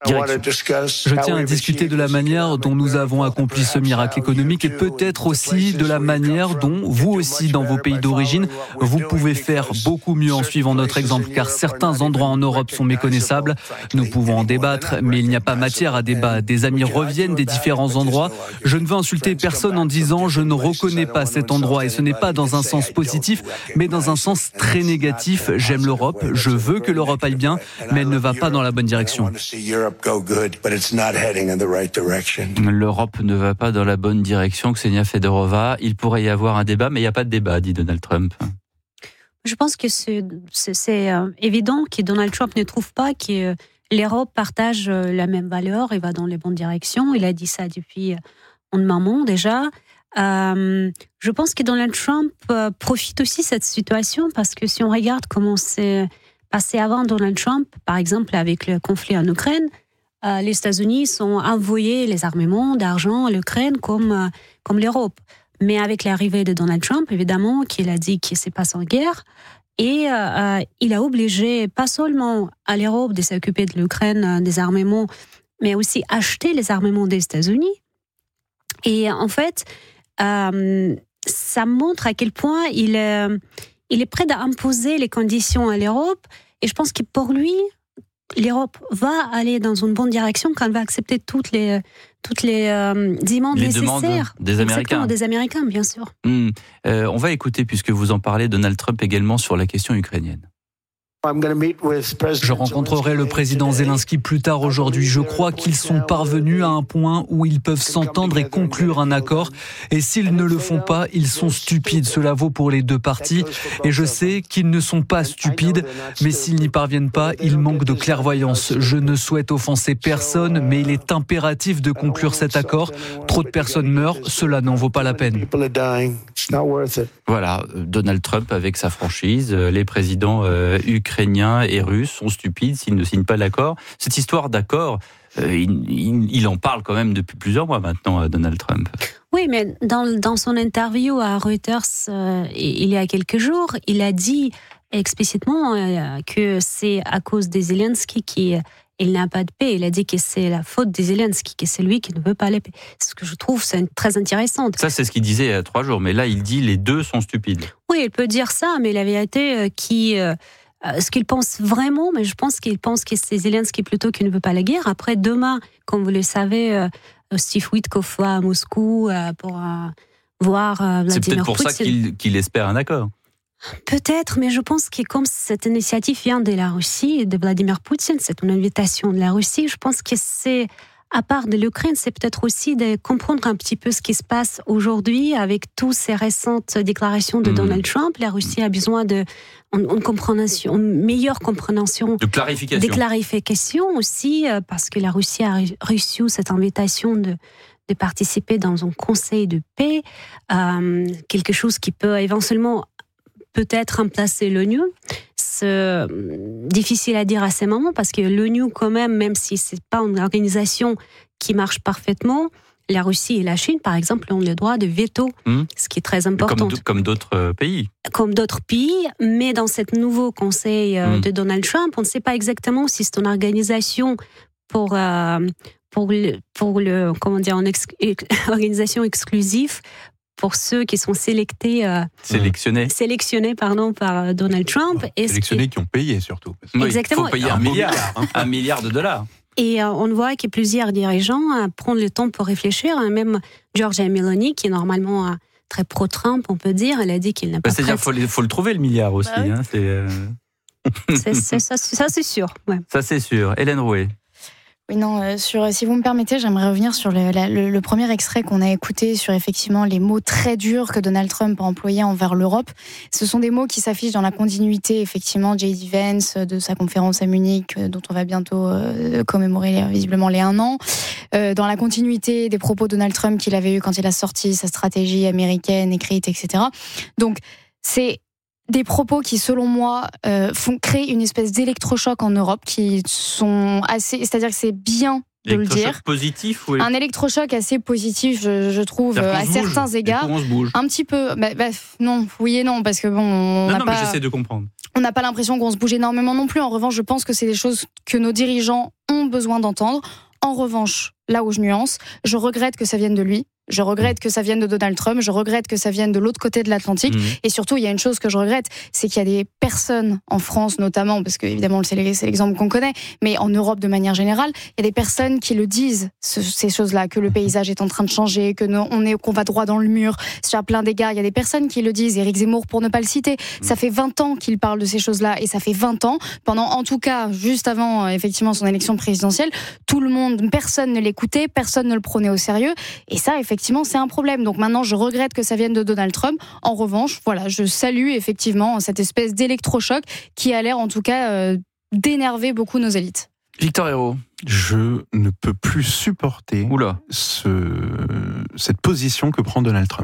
Je tiens à discuter de la manière dont nous avons accompli ce miracle économique et peut-être aussi de la manière dont vous aussi dans vos pays d'origine, vous pouvez faire beaucoup mieux en suivant notre exemple car certains endroits en Europe sont méconnaissables. Nous pouvons en débattre, mais il n'y a pas matière à débat. Des amis reviennent des différents endroits. Je ne veux insulter personne en disant je ne reconnais pas cet endroit et ce n'est pas dans un sens positif, mais dans un sens très négatif. J'aime l'Europe, je veux que l'Europe aille bien, mais elle ne va pas dans la bonne direction. L'Europe ne va pas dans la bonne direction, Ksenia Fedorova. Il pourrait y avoir un débat, mais il n'y a pas de débat, dit Donald Trump. Je pense que c'est évident que Donald Trump ne trouve pas que l'Europe partage la même valeur et va dans les bonnes directions. Il a dit ça depuis un moment déjà. Je pense que Donald Trump profite aussi de cette situation parce que si on regarde comment c'est passé avant Donald Trump, par exemple avec le conflit en Ukraine, les États-Unis ont envoyé les armements d'argent à l'Ukraine comme l'Europe. Mais avec l'arrivée de Donald Trump, évidemment, qu'il a dit que c'est pas sans guerre, Et il a obligé pas seulement à l'Europe de s'occuper de l'Ukraine, des armements, mais aussi acheter les armements des États-Unis. Et en fait, ça montre à quel point il est prêt à imposer les conditions à l'Europe. Et je pense que pour lui, l'Europe va aller dans une bonne direction quand elle va accepter toutes les demandes nécessaires. Des Américains. Exactement, des Américains, bien sûr. On va écouter, puisque vous en parlez, Donald Trump également sur la question ukrainienne. Je rencontrerai le président Zelensky plus tard aujourd'hui. Je crois qu'ils sont parvenus à un point où ils peuvent s'entendre et conclure un accord. Et s'ils ne le font pas, ils sont stupides. Cela vaut pour les deux parties. Et je sais qu'ils ne sont pas stupides, mais s'ils n'y parviennent pas, ils manquent de clairvoyance. Je ne souhaite offenser personne, mais il est impératif de conclure cet accord. Trop de personnes meurent, cela n'en vaut pas la peine. Voilà, Donald Trump avec sa franchise, les présidents ukrainiens et russes sont stupides s'ils ne signent pas l'accord. Cette histoire d'accord, il en parle quand même depuis plusieurs mois maintenant, Donald Trump. Oui, mais dans son interview à Reuters il y a quelques jours, il a dit explicitement que c'est à cause de Zelensky qu'il n'a pas de paix. Il a dit que c'est la faute de Zelensky, que c'est lui qui ne veut pas la paix. C'est ce que je trouve très intéressant. Ça, c'est ce qu'il disait il y a 3 jours, mais là, il dit les deux sont stupides. Oui, il peut dire ça, mais la vérité ce qu'il pense vraiment, mais je pense qu'il pense que c'est Zelensky plutôt qui ne veut pas la guerre. Après, demain, comme vous le savez, Steve Witkoff va à Moscou pour voir Vladimir Poutine. C'est peut-être pour ça qu'il espère un accord. Peut-être, mais je pense que comme cette initiative vient de la Russie et de Vladimir Poutine, c'est une invitation de la Russie, je pense que c'est, à part de l'Ukraine, c'est peut-être aussi de comprendre un petit peu ce qui se passe aujourd'hui avec toutes ces récentes déclarations de Donald Trump. La Russie a besoin d'une meilleure compréhension. De clarification. Des clarifications aussi, parce que la Russie a reçu cette invitation de participer dans un conseil de paix, quelque chose qui peut éventuellement peut-être remplacer l'ONU. C'est difficile à dire à ces moments parce que l'ONU, quand même si c'est pas une organisation qui marche parfaitement, la Russie et la Chine, par exemple, ont le droit de veto, ce qui est très important. Comme d'autres pays. Comme d'autres pays, mais dans ce nouveau conseil de Donald Trump, on ne sait pas exactement si c'est une organisation pour une organisation exclusive pour ceux qui sont sélectionnés par Donald Trump. Sélectionnés qui ont payé surtout. Exactement. Il faut payer $1 milliard. Et on voit que plusieurs dirigeants prennent le temps pour réfléchir. Même Giorgia Meloni, qui est normalement très pro-Trump, on peut dire, elle a dit qu'il n'a pas... C'est-à-dire qu'il faut le trouver, le milliard aussi. Oui. Hein, ça, c'est sûr. Ouais. Ça, c'est sûr. Hélène Rouet. Oui, non, si vous me permettez, j'aimerais revenir sur le premier extrait qu'on a écouté sur effectivement les mots très durs que Donald Trump a employés envers l'Europe. Ce sont des mots qui s'affichent dans la continuité, effectivement, J.D. Vance, de sa conférence à Munich, dont on va bientôt commémorer visiblement les 1 an. Dans la continuité des propos de Donald Trump qu'il avait eu quand il a sorti sa stratégie américaine écrite, etc. Donc, c'est des propos qui, selon moi, créent une espèce d'électrochoc en Europe, qui sont assez... C'est-à-dire que c'est bien de le dire. Positif, un électrochoc assez positif, je trouve, à certains égards. On se bouge. Un petit peu... non, oui et non, parce que bon... mais j'essaie de comprendre. On n'a pas l'impression qu'on se bouge énormément non plus. En revanche, je pense que c'est des choses que nos dirigeants ont besoin d'entendre. En revanche, là où je nuance, je regrette que ça vienne de lui. Je regrette que ça vienne de Donald Trump, je regrette que ça vienne de l'autre côté de l'Atlantique. Et surtout, il y a une chose que je regrette, c'est qu'il y a des personnes en France notamment, parce que évidemment c'est l'exemple qu'on connaît, mais en Europe de manière générale, il y a des personnes qui le disent, ces choses-là, que le paysage est en train de changer, qu'on va droit dans le mur, sur plein d'égards. Il y a des personnes qui le disent, Éric Zemmour pour ne pas le citer, ça fait 20 ans qu'il parle de ces choses-là, et ça fait 20 ans, en tout cas, juste avant effectivement son élection présidentielle, personne ne l'écoutait, personne ne le prenait au sérieux, et ça, effectivement, c'est un problème. Donc maintenant, je regrette que ça vienne de Donald Trump. En revanche, voilà, je salue effectivement cette espèce d'électrochoc qui a l'air, en tout cas, d'énerver beaucoup nos élites. Victor Hérault. Je ne peux plus supporter cette position que prend Donald Trump.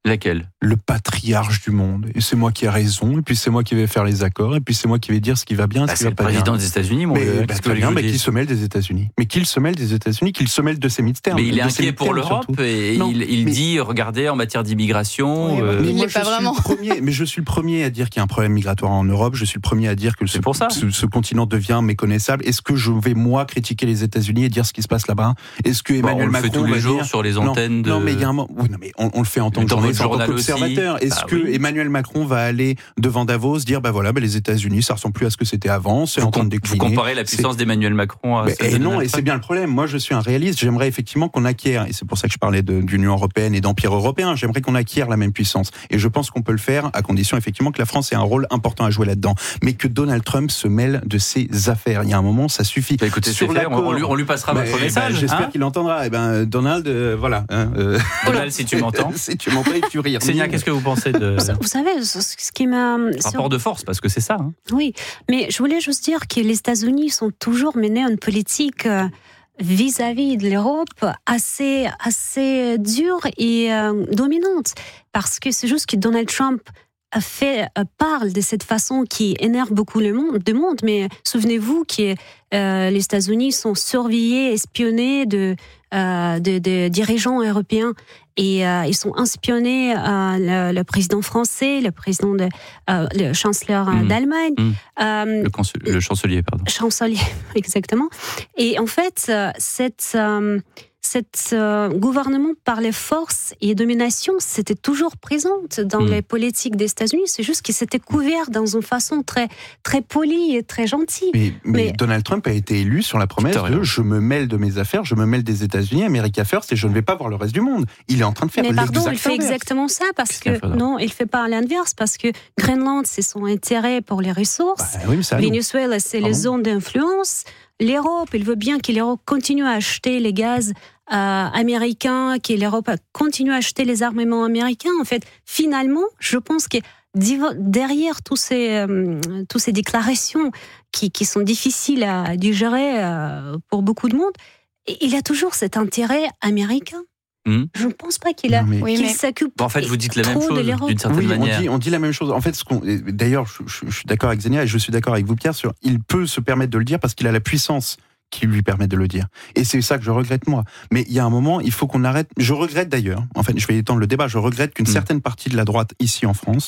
Laquelle ? Le patriarche du monde. Et c'est moi qui ai raison, et puis c'est moi qui vais faire les accords, et puis c'est moi qui vais dire ce qui va bien, ce qui va pas bien. C'est le président des États-Unis, mon vieux. Mais qui se mêle des États-Unis. Mais qu'il se mêle des États-Unis, qu'il se mêle de ses midterms. Mais il est inquiet pour l'Europe, et il dit, regardez, en matière d'immigration... Mais il n'est pas vraiment. Mais je suis le premier à dire qu'il y a un problème migratoire en Europe, je suis le premier à dire que ce continent devient méconnaissable. Est-ce que je vais, moi, critiquer les États-Unis et dire ce qui se passe là-bas ? Est-ce que Emmanuel Macron tous les jours sur les antennes Non, mais il y a un moment... Oui, non, mais on le fait en tant que journaliste, en tant qu'observateur. Est-ce que Emmanuel Macron va aller devant Davos dire les États-Unis, ça ressemble plus à ce que c'était avant, c'est en train de décliner. Vous comparez la puissance d'Emmanuel Macron à celle de non, et c'est bien le problème. Moi, je suis un réaliste. J'aimerais effectivement qu'on acquiert, et c'est pour ça que je parlais d'Union européenne et d'Empire européen. J'aimerais qu'on acquiert la même puissance, et je pense qu'on peut le faire à condition effectivement que la France ait un rôle important à jouer là-dedans, mais que Donald Trump se mêle de ses affaires. Il y a un moment, ça suffit. Écoutez, on lui passera votre message. J'espère qu'il entendra. Donald, voilà. Donald, si tu m'entends. Si tu m'entends, tu rires. Sénia, qu'est-ce que vous pensez de... Vous savez, ce qui m'a... Rapport de force, parce que c'est ça. Oui, mais je voulais juste dire que les États-Unis sont toujours menés une politique vis-à-vis de l'Europe assez dure et dominante. Parce que c'est juste que Donald Trump parle de cette façon qui énerve beaucoup le monde, mais souvenez-vous que les États-Unis sont surveillés, espionnés de dirigeants européens, et ils sont espionnés le président français, le chancelier d'Allemagne, le chancelier, pardon. Chancelier, exactement. Et en fait, cet gouvernement par les forces et domination, c'était toujours présente dans les politiques des États-Unis. C'est juste qu'il s'était couvert dans une façon très, très polie et très gentille. Mais Donald Trump a été élu sur la promesse de « je me mêle de mes affaires, je me mêle des États-Unis, America First, et je ne vais pas voir le reste du monde ». Il est en train de faire il fait exactement ça, parce que... Non, il ne fait pas l'inverse, parce que Groenland, c'est son intérêt pour les ressources. Venezuela, c'est les zones d'influence. L'Europe, il veut bien que l'Europe continue à acheter les gaz américains, que l'Europe continue à acheter les armements américains. En fait, finalement, je pense que derrière toutes ces déclarations qui sont difficiles à digérer pour beaucoup de monde, il y a toujours cet intérêt américain. Je ne pense pas qu'il s'occupe. En fait, vous dites la même chose d'une certaine manière. On dit la même chose. En fait, d'ailleurs, je suis d'accord avec Zénia et je suis d'accord avec vous, Pierre, il peut se permettre de le dire parce qu'il a la puissance qui lui permet de le dire. Et c'est ça que je regrette, moi. Mais il y a un moment, il faut qu'on arrête. Je regrette d'ailleurs, en fait, je vais étendre le débat, je regrette qu'une certaine partie de la droite, ici en France,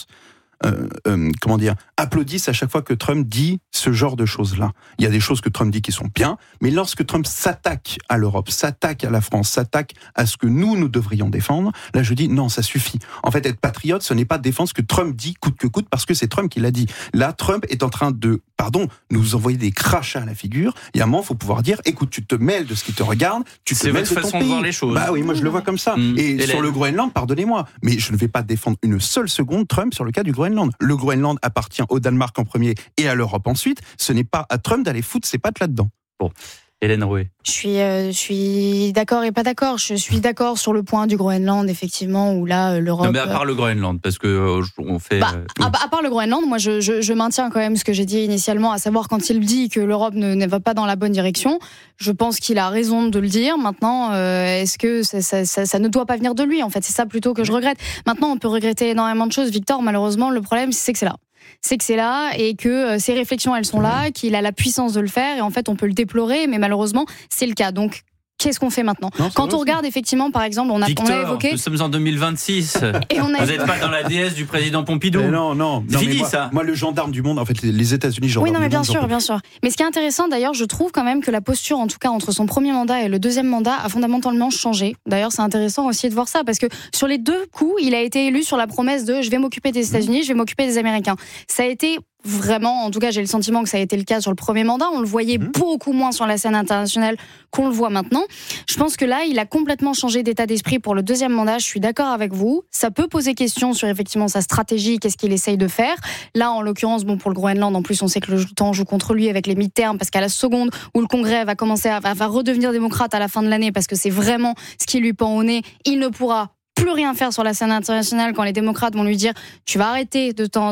applaudissent à chaque fois que Trump dit ce genre de choses-là. Il y a des choses que Trump dit qui sont bien, mais lorsque Trump s'attaque à l'Europe, s'attaque à la France, s'attaque à ce que nous devrions défendre, là je dis non, ça suffit. En fait, être patriote, ce n'est pas défendre ce que Trump dit coûte que coûte, parce que c'est Trump qui l'a dit. Là, Trump est en train de, nous envoyer des crachats à la figure. Il y a un moment, il faut pouvoir dire, écoute, tu te mêles de ce qui te regarde, tu te mêles de ton pays. C'est votre façon de voir les choses. Bah oui, moi je le vois comme ça. Et sur le Groenland, pardonnez-moi, mais je ne vais pas défendre une seule seconde Trump sur le cas du Groenland. Le Groenland appartient au Danemark en premier et à l'Europe ensuite. Ce n'est pas à Trump d'aller foutre ses pattes là-dedans. Bon. Hélène Rouet. Je suis d'accord et pas d'accord. Je suis d'accord sur le point du Groenland, effectivement, où là, l'Europe... Non, mais à part le Groenland, parce que on fait... à part le Groenland, moi, je maintiens quand même ce que j'ai dit initialement, à savoir quand il dit que l'Europe ne va pas dans la bonne direction, je pense qu'il a raison de le dire. Maintenant, est-ce que ça ne doit pas venir de lui, en fait? C'est ça plutôt que je regrette. Maintenant, on peut regretter énormément de choses. Victor, malheureusement, le problème, c'est que c'est là. C'est que c'est là et que ces réflexions, elles sont là, qu'il a la puissance de le faire et en fait, on peut le déplorer, mais malheureusement, c'est le cas. Donc, qu'est-ce qu'on fait maintenant? Quand on regarde effectivement, par exemple, on a évoqué... Nous sommes en 2026. Et vous n'êtes pas dans la DS du président Pompidou. Mais non. C'est fini, ça. Moi, le gendarme du monde, en fait, les États-Unis, gendarme. Oui, non, mais bien sûr. Mais ce qui est intéressant, d'ailleurs, je trouve quand même que la posture, en tout cas, entre son premier mandat et le deuxième mandat, a fondamentalement changé. D'ailleurs, c'est intéressant aussi de voir ça, parce que sur les deux coups, il a été élu sur la promesse de je vais m'occuper des États-Unis, je vais m'occuper des Américains. Ça a été vraiment, en tout cas j'ai le sentiment que ça a été le cas sur le premier mandat, on le voyait beaucoup moins sur la scène internationale qu'on le voit maintenant. Je pense que là il a complètement changé d'état d'esprit pour le deuxième mandat, je suis d'accord avec vous, ça peut poser question sur effectivement sa stratégie, qu'est-ce qu'il essaye de faire. Là en l'occurrence, pour le Groenland, en plus on sait que le temps joue contre lui avec les midterms, parce qu'à la seconde où le Congrès va commencer va redevenir démocrate à la fin de l'année, parce que c'est vraiment ce qui lui pend au nez, il ne pourra plus rien faire sur la scène internationale quand les démocrates vont lui dire tu vas arrêter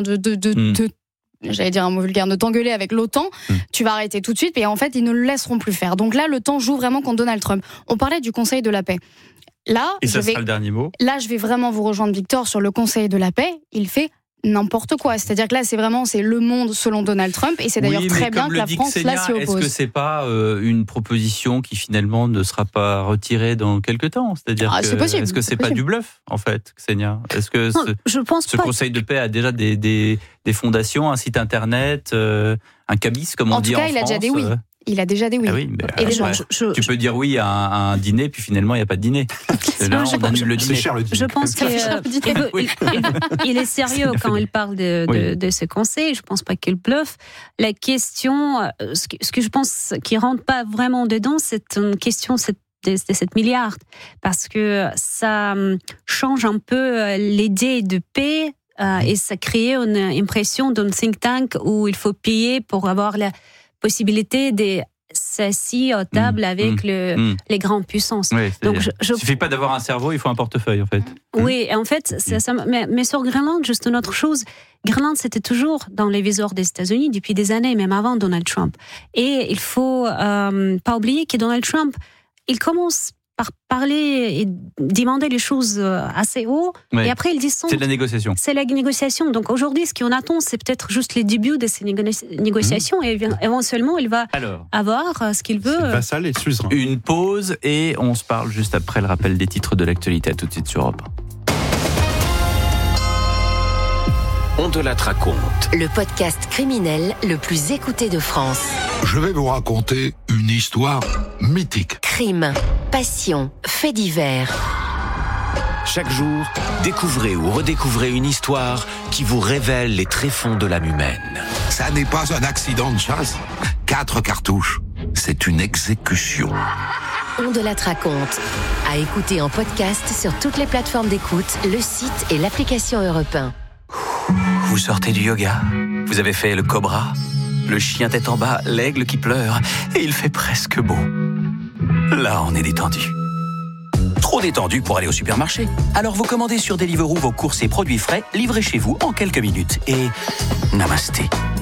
j'allais dire un mot vulgaire, de t'engueuler avec l'OTAN, tu vas arrêter tout de suite, et en fait, ils ne le laisseront plus faire. Donc là, le temps joue vraiment contre Donald Trump. On parlait du Conseil de la paix. Là, Et ça sera le dernier mot. Là, je vais vraiment vous rejoindre, Victor, sur le Conseil de la paix. Il fait n'importe quoi. C'est-à-dire que là, c'est le monde selon Donald Trump, et c'est d'ailleurs très bien que la France là s'y oppose. Est-ce que c'est pas une proposition qui finalement ne sera pas retirée dans quelques temps ? C'est-à-dire c'est possible. Est-ce que c'est pas du bluff en fait, Ksenia ? Est-ce que je pense ce pas Conseil de paix a déjà des fondations, un site internet, un cabis comme on dit en France ? En tout cas, il a déjà dit oui. Il a déjà dit oui. Ah oui, tu peux dire oui à un dîner, puis finalement, il n'y a pas de dîner. Là, on annule le dîner. C'est cher le dîner. Je pense qu'il est sérieux quand il parle de ce conseil. Je ne pense pas qu'il bluffe. La question, ce que je pense qui ne rentre pas vraiment dedans, c'est une question de 7 milliards. Parce que ça change un peu l'idée de paix et ça crée une impression d'un think tank où il faut payer pour avoir la possibilité de s'asseoir à table avec les grandes puissances. Oui, donc il ne suffit pas d'avoir un cerveau, il faut un portefeuille en fait. Oui, en fait, mais sur Groenland, juste une autre chose, Groenland c'était toujours dans les viseurs des États-Unis depuis des années, même avant Donald Trump. Et il faut pas oublier que Donald Trump, il commence par parler et demander les choses assez haut, et après il descend. C'est de la négociation. C'est la négociation. Donc aujourd'hui, ce qu'on attend, c'est peut-être juste les débuts de ces négociations, et éventuellement, il va avoir ce qu'il veut. C'est vassal et suzerain. Une pause, et on se parle juste après le rappel des titres de l'actualité. À tout de suite sur Europe 1. On te la raconte. Le podcast criminel le plus écouté de France. Je vais vous raconter une histoire mythique. Crime, passion, faits divers. Chaque jour, découvrez ou redécouvrez une histoire qui vous révèle les tréfonds de l'âme humaine. Ça n'est pas un accident de chasse. 4 cartouches. C'est une exécution. On te la raconte. À écouter en podcast sur toutes les plateformes d'écoute, le site et l'application Europe 1. Vous sortez du yoga, vous avez fait le cobra, le chien tête en bas, l'aigle qui pleure, et il fait presque beau. Là, on est détendu. Trop détendu pour aller au supermarché. Alors vous commandez sur Deliveroo vos courses et produits frais, livrés chez vous en quelques minutes. Et namasté.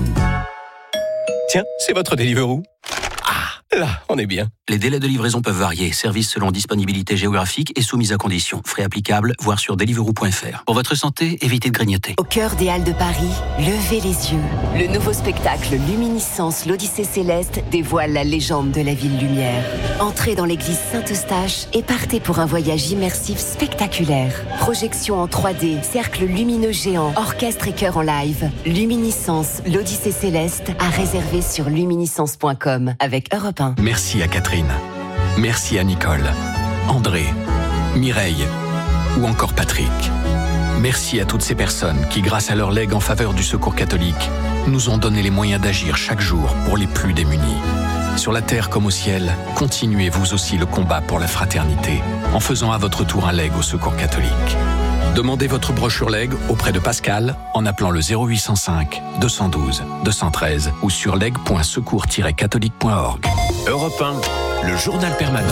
Tiens, c'est votre Deliveroo. Là, on est bien. Les délais de livraison peuvent varier. Service selon disponibilité géographique et soumise à conditions. Frais applicables, voir sur deliveroo.fr. Pour votre santé, évitez de grignoter. Au cœur des Halles de Paris, levez les yeux. Le nouveau spectacle Luminiscence, l'Odyssée céleste dévoile la légende de la ville lumière. Entrez dans l'église Saint-Eustache et partez pour un voyage immersif spectaculaire. Projection en 3D, cercle lumineux géant, orchestre et chœur en live. Luminiscence, l'Odyssée céleste, à réserver sur luminiscence.com avec Europe 1. Merci à Catherine. Merci à Nicole, André, Mireille ou encore Patrick. Merci à toutes ces personnes qui, grâce à leur legs en faveur du Secours catholique, nous ont donné les moyens d'agir chaque jour pour les plus démunis. Sur la terre comme au ciel, continuez vous aussi le combat pour la fraternité en faisant à votre tour un leg au Secours catholique. Demandez votre brochure leg auprès de Pascal en appelant le 0805 212 213 ou sur leg.secours-catholique.org. Europe 1, le journal permanent.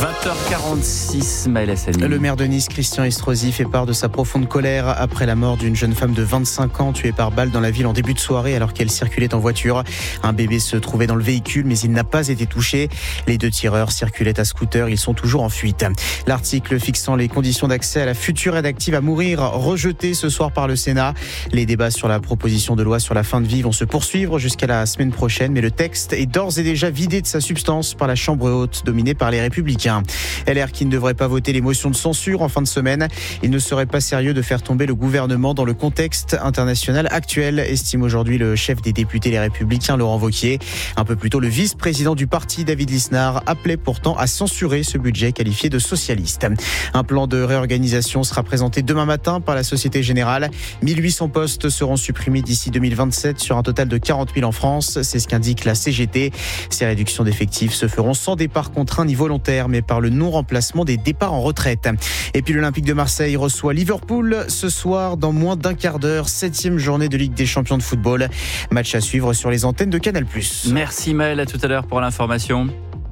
20h46, Maël Hassani. Le maire de Nice, Christian Estrosi, fait part de sa profonde colère après la mort d'une jeune femme de 25 ans tuée par balle dans la ville en début de soirée alors qu'elle circulait en voiture. Un bébé se trouvait dans le véhicule mais il n'a pas été touché. Les 2 tireurs circulaient à scooter, ils sont toujours en fuite. L'article fixant les conditions d'accès à la future aide active à mourir, rejeté ce soir par le Sénat. Les débats sur la proposition de loi sur la fin de vie vont se poursuivre jusqu'à la semaine prochaine, mais le texte est d'ores et déjà vidé de sa substance par la Chambre haute, dominée par les Républicains. LR qui ne devrait pas voter les motions de censure en fin de semaine. Il ne serait pas sérieux de faire tomber le gouvernement dans le contexte international actuel, estime aujourd'hui le chef des députés Les Républicains, Laurent Wauquiez. Un peu plus tôt, le vice-président du parti, David Lisnard, appelait pourtant à censurer ce budget qualifié de socialiste. Un plan de réorganisation sera présenté demain matin par la Société Générale. 1800 postes seront supprimés d'ici 2027 sur un total de 40 000 en France. C'est ce qu'indique la CGT. Ces réductions d'effectifs se feront sans départ contraint ni volontaire, mais par le non-remplacement des départs en retraite. Et puis l'Olympique de Marseille reçoit Liverpool ce soir dans moins d'un quart d'heure. 7e journée de Ligue des Champions de football. Match à suivre sur les antennes de Canal+. Merci Maël, à tout à l'heure pour l'information.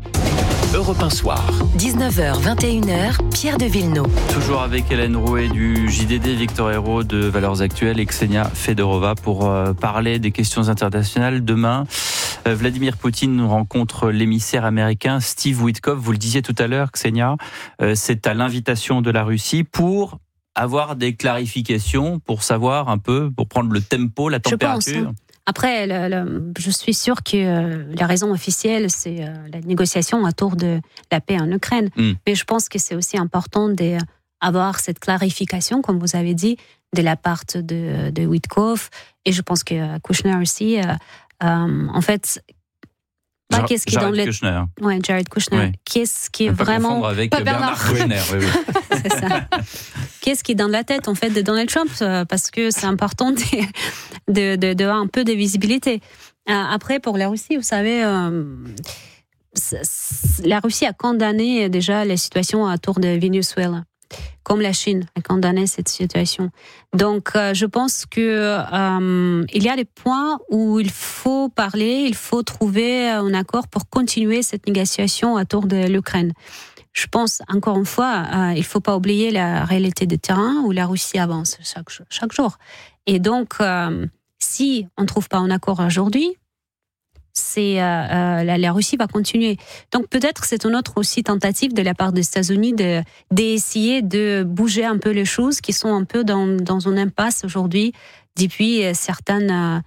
Europe 1 Soir. 19h, 21h, Pierre de Villeneuve. Toujours avec Hélène Rouet du JDD, Victor Hérault de Valeurs Actuelles et Ksenia Fedorova pour parler des questions internationales. Demain, Vladimir Poutine rencontre l'émissaire américain Steve Witkoff. Vous le disiez tout à l'heure, Ksenia, c'est à l'invitation de la Russie pour avoir des clarifications, pour savoir un peu, pour prendre le tempo, la température. Je pense. Après, je suis sûre que la raison officielle, c'est la négociation autour de la paix en Ukraine. Mais je pense que c'est aussi important d'avoir cette clarification, comme vous avez dit, de la part de Witkoff. Et je pense que Kushner aussi, en fait... qu'est-ce qui Jared Kushner. Ouais, Jared Kushner. Ouais. Qu'est-ce qui est vraiment... avec Bernard Kouchner. Oui. C'est ça. Qu'est-ce qui est dans la tête, en fait, de Donald Trump? Parce que c'est important d'avoir un peu de visibilité. Après, pour la Russie, vous savez, la Russie a condamné déjà la situation autour de Venezuela, comme la Chine a condamné cette situation. Donc, je pense que il y a des points où il faut parler, il faut trouver un accord pour continuer cette négociation autour de l'Ukraine. Je pense, encore une fois, il ne faut pas oublier la réalité du terrain où la Russie avance chaque jour. Et donc, si on ne trouve pas un accord aujourd'hui, la Russie va continuer. Donc peut-être c'est une autre aussi tentative de la part des États-Unis d'essayer de bouger un peu les choses qui sont un peu dans une impasse aujourd'hui depuis certaines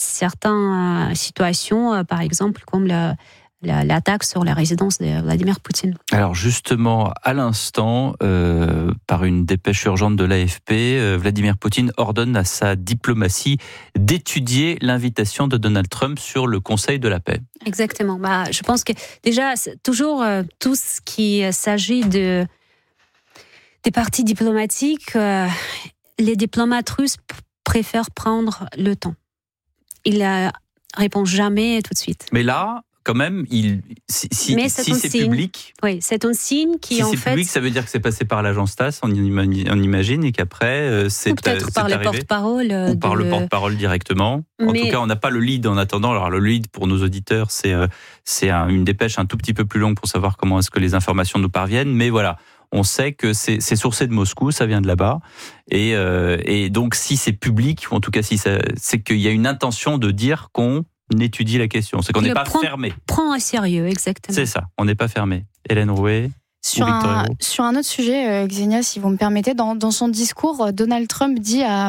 situations, par exemple comme l'attaque sur la résidence de Vladimir Poutine. Alors justement, à l'instant, par une dépêche urgente de l'AFP, Vladimir Poutine ordonne à sa diplomatie d'étudier l'invitation de Donald Trump sur le Conseil de la paix. Exactement. Je pense que déjà, toujours tout ce qui s'agit des partis diplomatiques, les diplomates russes préfèrent prendre le temps. Ils ne répondent jamais tout de suite. Mais là... Quand même, si c'est public... Oui, c'est un signe qui, en fait... Si c'est public, ça veut dire que c'est passé par l'agence TASS, on imagine, et qu'après, c'est ou peut-être par le porte-parole. Ou par le porte-parole directement. En tout cas, on n'a pas le lead en attendant. Alors, le lead, pour nos auditeurs, c'est une dépêche un tout petit peu plus longue pour savoir comment est-ce que les informations nous parviennent. Mais voilà, on sait que c'est sourcé de Moscou, ça vient de là-bas. Et donc, si c'est public, ou en tout cas, c'est qu'il y a une intention de dire qu'on étudie la question. C'est qu'on n'est pas fermé. Prend au sérieux, exactement. C'est ça, on n'est pas fermé. Hélène Rouet. Sur un autre sujet, Xenia, si vous me permettez, dans son discours, Donald Trump dit à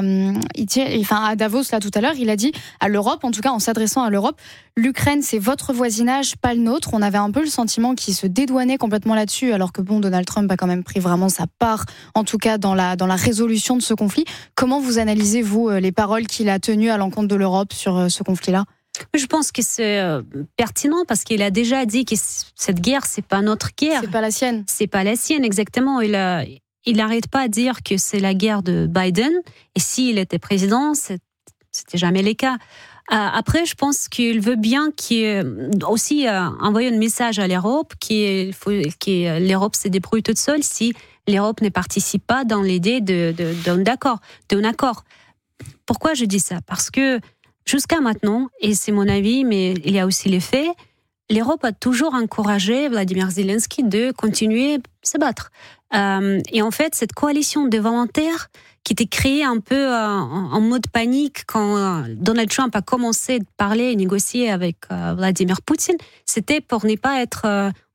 Davos, là tout à l'heure, il a dit à l'Europe, en tout cas en s'adressant à l'Europe, l'Ukraine c'est votre voisinage, pas le nôtre. On avait un peu le sentiment qu'il se dédouanait complètement là-dessus, alors que Donald Trump a quand même pris vraiment sa part, en tout cas dans la résolution de ce conflit. Comment vous analysez, vous, les paroles qu'il a tenues à l'encontre de l'Europe sur ce conflit-là ? Je pense que c'est pertinent parce qu'il a déjà dit que cette guerre, c'est pas notre guerre. C'est pas la sienne. C'est pas la sienne, exactement. Il n'arrête pas à dire que c'est la guerre de Biden. Et s'il était président, c'était jamais le cas. Après, je pense qu'il veut bien aussi envoyer un message à l'Europe que l'Europe se débrouille toute seule si l'Europe ne participe pas dans l'idée d'un accord. Pourquoi je dis ça ? Parce que jusqu'à maintenant, et c'est mon avis, mais il y a aussi les faits, l'Europe a toujours encouragé Vladimir Zelensky de continuer à se battre. Et en fait, cette coalition de volontaires qui était créée un peu en mode panique quand Donald Trump a commencé de parler et négocier avec Vladimir Poutine, c'était pour ne pas être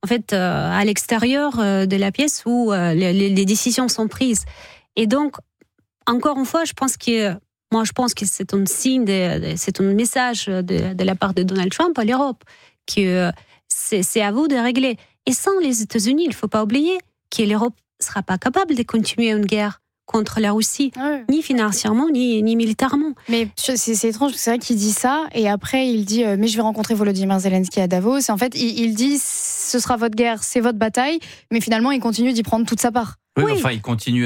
à l'extérieur de la pièce où les décisions sont prises. Et donc, encore une fois, je pense que c'est un signe, c'est un message de la part de Donald Trump à l'Europe, que c'est à vous de régler. Et sans les États-Unis, il ne faut pas oublier que l'Europe ne sera pas capable de continuer une guerre contre la Russie, ni financièrement, ni militairement. Mais c'est étrange, c'est vrai qu'il dit ça, et après il dit mais je vais rencontrer Volodymyr Zelensky à Davos, et en fait il dit ce sera votre guerre, c'est votre bataille, mais finalement il continue d'y prendre toute sa part. Oui. Enfin, il continue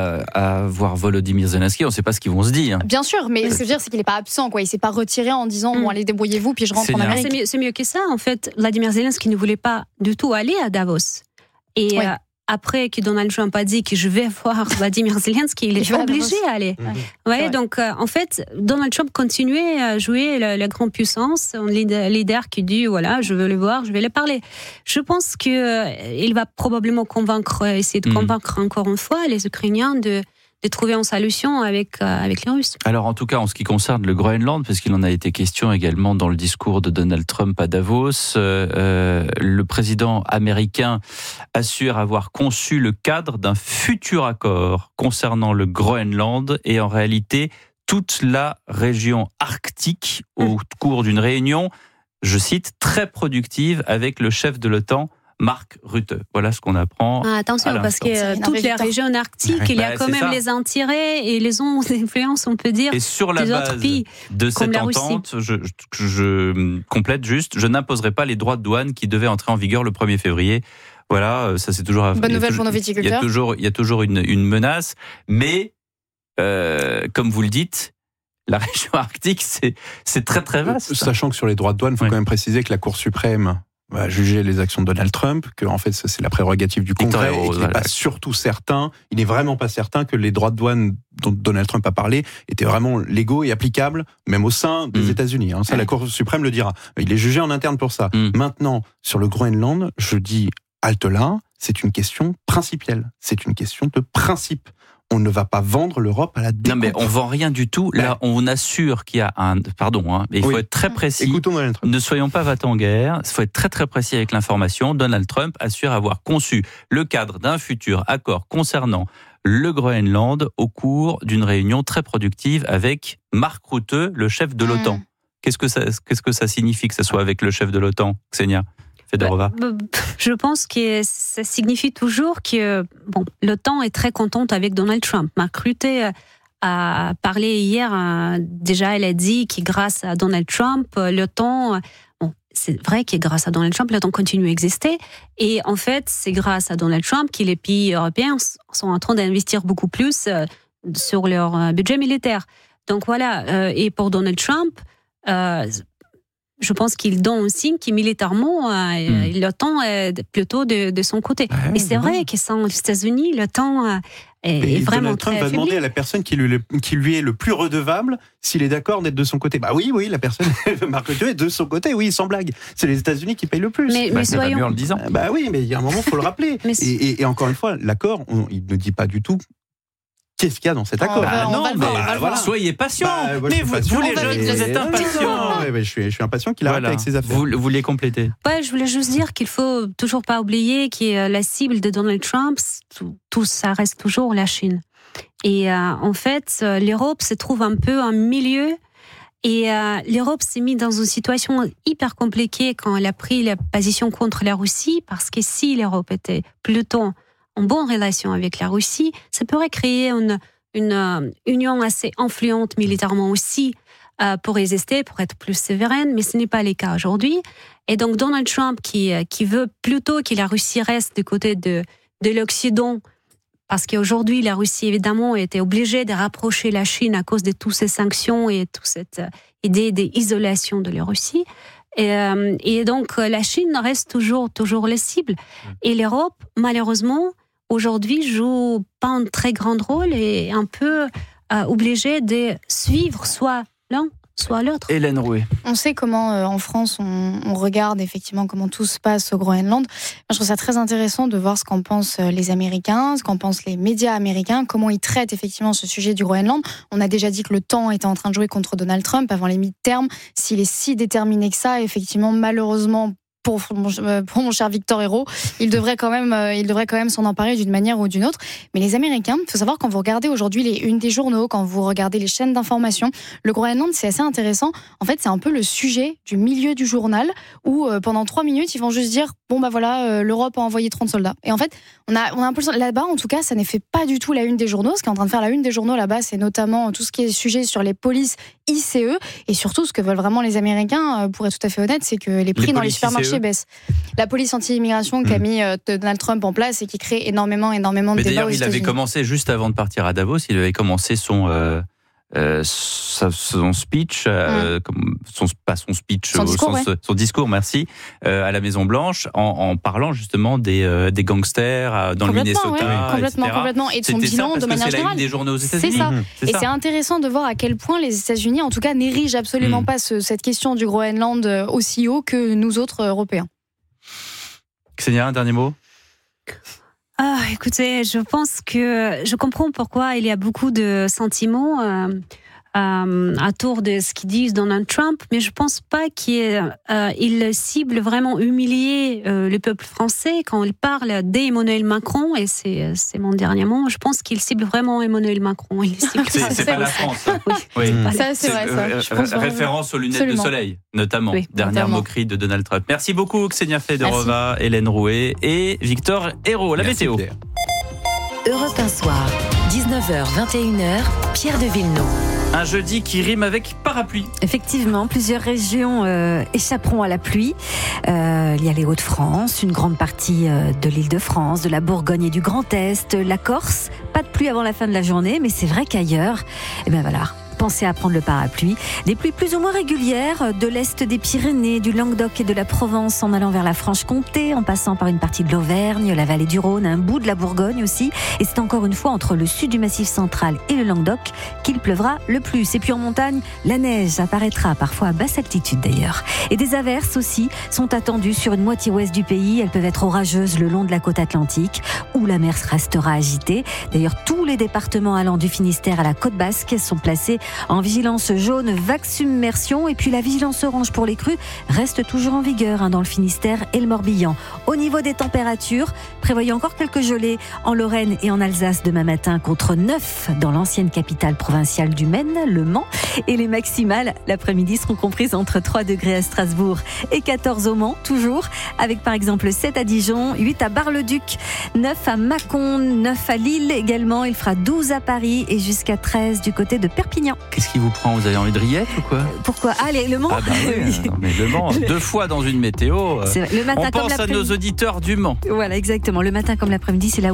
à voir Volodymyr Zelensky. On ne sait pas ce qu'ils vont se dire. Bien sûr, mais ce que je veux dire, c'est qu'il n'est pas absent, quoi. Il ne s'est pas retiré en disant bon, allez, débrouillez-vous, puis je rentre en Amérique. C'est mieux que ça. En fait, Vladimir Zelensky ne voulait pas du tout aller à Davos. Et après que Donald Trump a dit que je vais voir Vladimir Zelensky, il est obligé à aller. Donc, en fait, Donald Trump continuait à jouer la grande puissance, un leader qui dit voilà, je veux le voir, je vais le parler. Je pense qu'il va probablement essayer de convaincre encore une fois les Ukrainiens de de trouver une solution avec les Russes. Alors en tout cas, en ce qui concerne le Groenland, parce qu'il en a été question également dans le discours de Donald Trump à Davos, le président américain assure avoir conçu le cadre d'un futur accord concernant le Groenland et en réalité toute la région arctique au cours d'une réunion, je cite, très productive avec le chef de l'OTAN, Mark Rutte. Voilà ce qu'on apprend. Attention, parce que toutes les régions arctiques, il y a quand même les intérêts et les ondes d'influence, on peut dire, et sur la des base autres pays, de cette entente, je complète juste, je n'imposerai pas les droits de douane qui devaient entrer en vigueur le 1er février. Voilà, ça c'est toujours... Bonne nouvelle pour nos viticulteurs. Il y a toujours une menace, mais comme vous le dites, la région arctique, c'est très très vaste. Sachant que sur les droits de douane, il faut quand même préciser que la Cour suprême va juger les actions de Donald Trump, que en fait c'est la prérogative du Congrès et qu'il n'est pas surtout certain, il n'est vraiment pas certain que les droits de douane dont Donald Trump a parlé étaient vraiment légaux et applicables, même au sein des États-Unis. Ça, la Cour suprême le dira. Il est jugé en interne pour ça. Maintenant, sur le Groenland, je dis halte là, c'est une question principielle, c'est une question de principe. On ne va pas vendre l'Europe à la découpe. Non, mais on vend rien du tout. Là, on assure qu'il y a un... Pardon, mais il faut être très précis. Écoutons Donald Trump. Ne soyons pas va-t-en-guerre. Il faut être très très précis avec l'information. Donald Trump assure avoir conçu le cadre d'un futur accord concernant le Groenland au cours d'une réunion très productive avec Mark Rutte, le chef de l'OTAN. Qu'est-ce que ça signifie que ça soit avec le chef de l'OTAN, Ksenia Fedorova? Je pense que ça signifie toujours que l'OTAN est très contente avec Donald Trump. Mark Rutte a parlé hier, déjà elle a dit que grâce à Donald Trump, l'OTAN, c'est vrai que grâce à Donald Trump, l'OTAN continue à exister. Et en fait, c'est grâce à Donald Trump que les pays européens sont en train d'investir beaucoup plus sur leur budget militaire. Donc voilà, et pour Donald Trump, je pense qu'il donne un signe que militairement, l'OTAN est plutôt de son côté. Et c'est vrai que sans les États-Unis, l'OTAN est vraiment Donald Trump très va demander à la personne qui lui est le plus redevable s'il est d'accord d'être de son côté. Bah oui, la personne, Mark Rutte est de son côté, oui, sans blague. C'est les États-Unis qui payent le plus. Mais soyons... mieux en le disant. Bah oui, mais il y a un moment, il faut le rappeler. Et encore une fois, l'accord, il ne dit pas du tout qu'est-ce qu'il y a dans cet accord. Soyez patients. Mais vous les jeunes, vous êtes impatients. Je suis impatient qu'il arrête avec ses affaires. Vous voulez compléter? Je voulais juste dire qu'il faut toujours pas oublier que la cible de Donald Trump, tout ça reste toujours la Chine. Et en fait, l'Europe se trouve un peu en milieu. Et l'Europe s'est mise dans une situation hyper compliquée quand elle a pris la position contre la Russie, parce que si l'Europe était plutôt en bonne relation avec la Russie, ça pourrait créer une union assez influente militairement aussi pour résister, pour être plus souveraine, mais ce n'est pas le cas aujourd'hui. Et donc Donald Trump qui veut plutôt que la Russie reste du côté de l'Occident, parce qu'aujourd'hui la Russie évidemment était obligée de rapprocher la Chine à cause de toutes ces sanctions et toute cette idée d'isolation de la Russie. Et donc la Chine reste toujours la cible. Et l'Europe, malheureusement, aujourd'hui, joue pas un très grand rôle et est un peu obligée de suivre soit l'un, soit l'autre. Hélène Rouet. On sait comment, en France, on regarde effectivement comment tout se passe au Groenland. Moi, je trouve ça très intéressant de voir ce qu'en pensent les Américains, ce qu'en pensent les médias américains, comment ils traitent effectivement ce sujet du Groenland. On a déjà dit que le temps était en train de jouer contre Donald Trump avant les mi-termes. S'il est si déterminé que ça, effectivement, malheureusement, pour mon cher Victor Hérault, il devrait quand même s'en emparer d'une manière ou d'une autre. Mais les Américains, il faut savoir, quand vous regardez aujourd'hui les unes des journaux, quand vous regardez les chaînes d'information, le Groenland, c'est assez intéressant. En fait, c'est un peu le sujet du milieu du journal où pendant 3 minutes, ils vont juste dire l'Europe a envoyé 30 soldats. Et en fait, on a un peu là-bas, en tout cas, ça n'est fait pas du tout la une des journaux. Ce qui est en train de faire la une des journaux là-bas, c'est notamment tout ce qui est sujet sur les polices ICE et surtout ce que veulent vraiment les Américains, pour être tout à fait honnête, c'est que les prix dans les supermarchés baissent. La police anti-immigration qu'a mis Donald Trump en place et qui crée énormément de débats aux États-Unis. Mais d'ailleurs, il avait commencé juste avant de partir à Davos, il avait commencé son speech, son discours, merci, à la Maison Blanche, en parlant justement des gangsters dans le Minnesota, complètement, et de son bilan de manière générale. C'est la une des journaux aux États-Unis. C'est ça. C'est intéressant de voir à quel point les États-Unis, en tout cas, n'érigent absolument pas cette question du Groenland aussi haut que nous autres Européens. Ksenia, un dernier mot? Écoutez, je comprends pourquoi il y a beaucoup de sentiments autour de ce qu'ils disent Donald Trump, mais je pense pas qu'il cible vraiment humilier le peuple français quand il parle d'Emmanuel Macron, et c'est mon dernier mot. Je pense qu'il cible vraiment Emmanuel Macron. C'est pas la France. Oui. Ça, c'est vrai. Ça. Référence aux lunettes de soleil, notamment. Dernière moquerie de Donald Trump. Merci beaucoup, Ksenia Fedorova, Hélène Rouet et Victor Hérault. La météo. Europe 1 Soir, 19h, 21h, Pierre de Villeneuve. Un jeudi qui rime avec parapluie. Effectivement, plusieurs régions échapperont à la pluie. Il y a les Hauts-de-France, une grande partie de l'Île-de-France, de la Bourgogne et du Grand Est, la Corse. Pas de pluie avant la fin de la journée, mais c'est vrai qu'ailleurs, voilà. Pensez à prendre le parapluie. Des pluies plus ou moins régulières de l'est des Pyrénées, du Languedoc et de la Provence en allant vers la Franche-Comté, en passant par une partie de l'Auvergne, la vallée du Rhône, un bout de la Bourgogne aussi. Et c'est encore une fois entre le sud du Massif central et le Languedoc qu'il pleuvra le plus. Et puis en montagne, la neige apparaîtra parfois à basse altitude d'ailleurs. Et des averses aussi sont attendues sur une moitié ouest du pays. Elles peuvent être orageuses le long de la côte atlantique où la mer restera agitée. D'ailleurs, tous les départements allant du Finistère à la côte basque sont placés en vigilance jaune, vague submersion, et puis la vigilance orange pour les crues reste toujours en vigueur dans le Finistère et le Morbihan. Au niveau des températures, prévoyez encore quelques gelées en Lorraine et en Alsace demain matin, contre 9 dans l'ancienne capitale provinciale du Maine, le Mans, et les maximales l'après-midi seront comprises entre 3 degrés à Strasbourg et 14 au Mans, toujours, avec par exemple 7 à Dijon, 8 à Bar-le-Duc, 9 à Mâcon, 9 à Lille également, il fera 12 à Paris et jusqu'à 13 du côté de Perpignan. Qu'est-ce qui vous prend ? Vous avez envie de rillettes ou quoi ? Pourquoi ? Allez, le Mans. Oui. Non, mais le Mans, 2 fois dans une météo. Le matin on pense à nos auditeurs du Mans. Voilà, exactement. Le matin comme l'après-midi, c'est là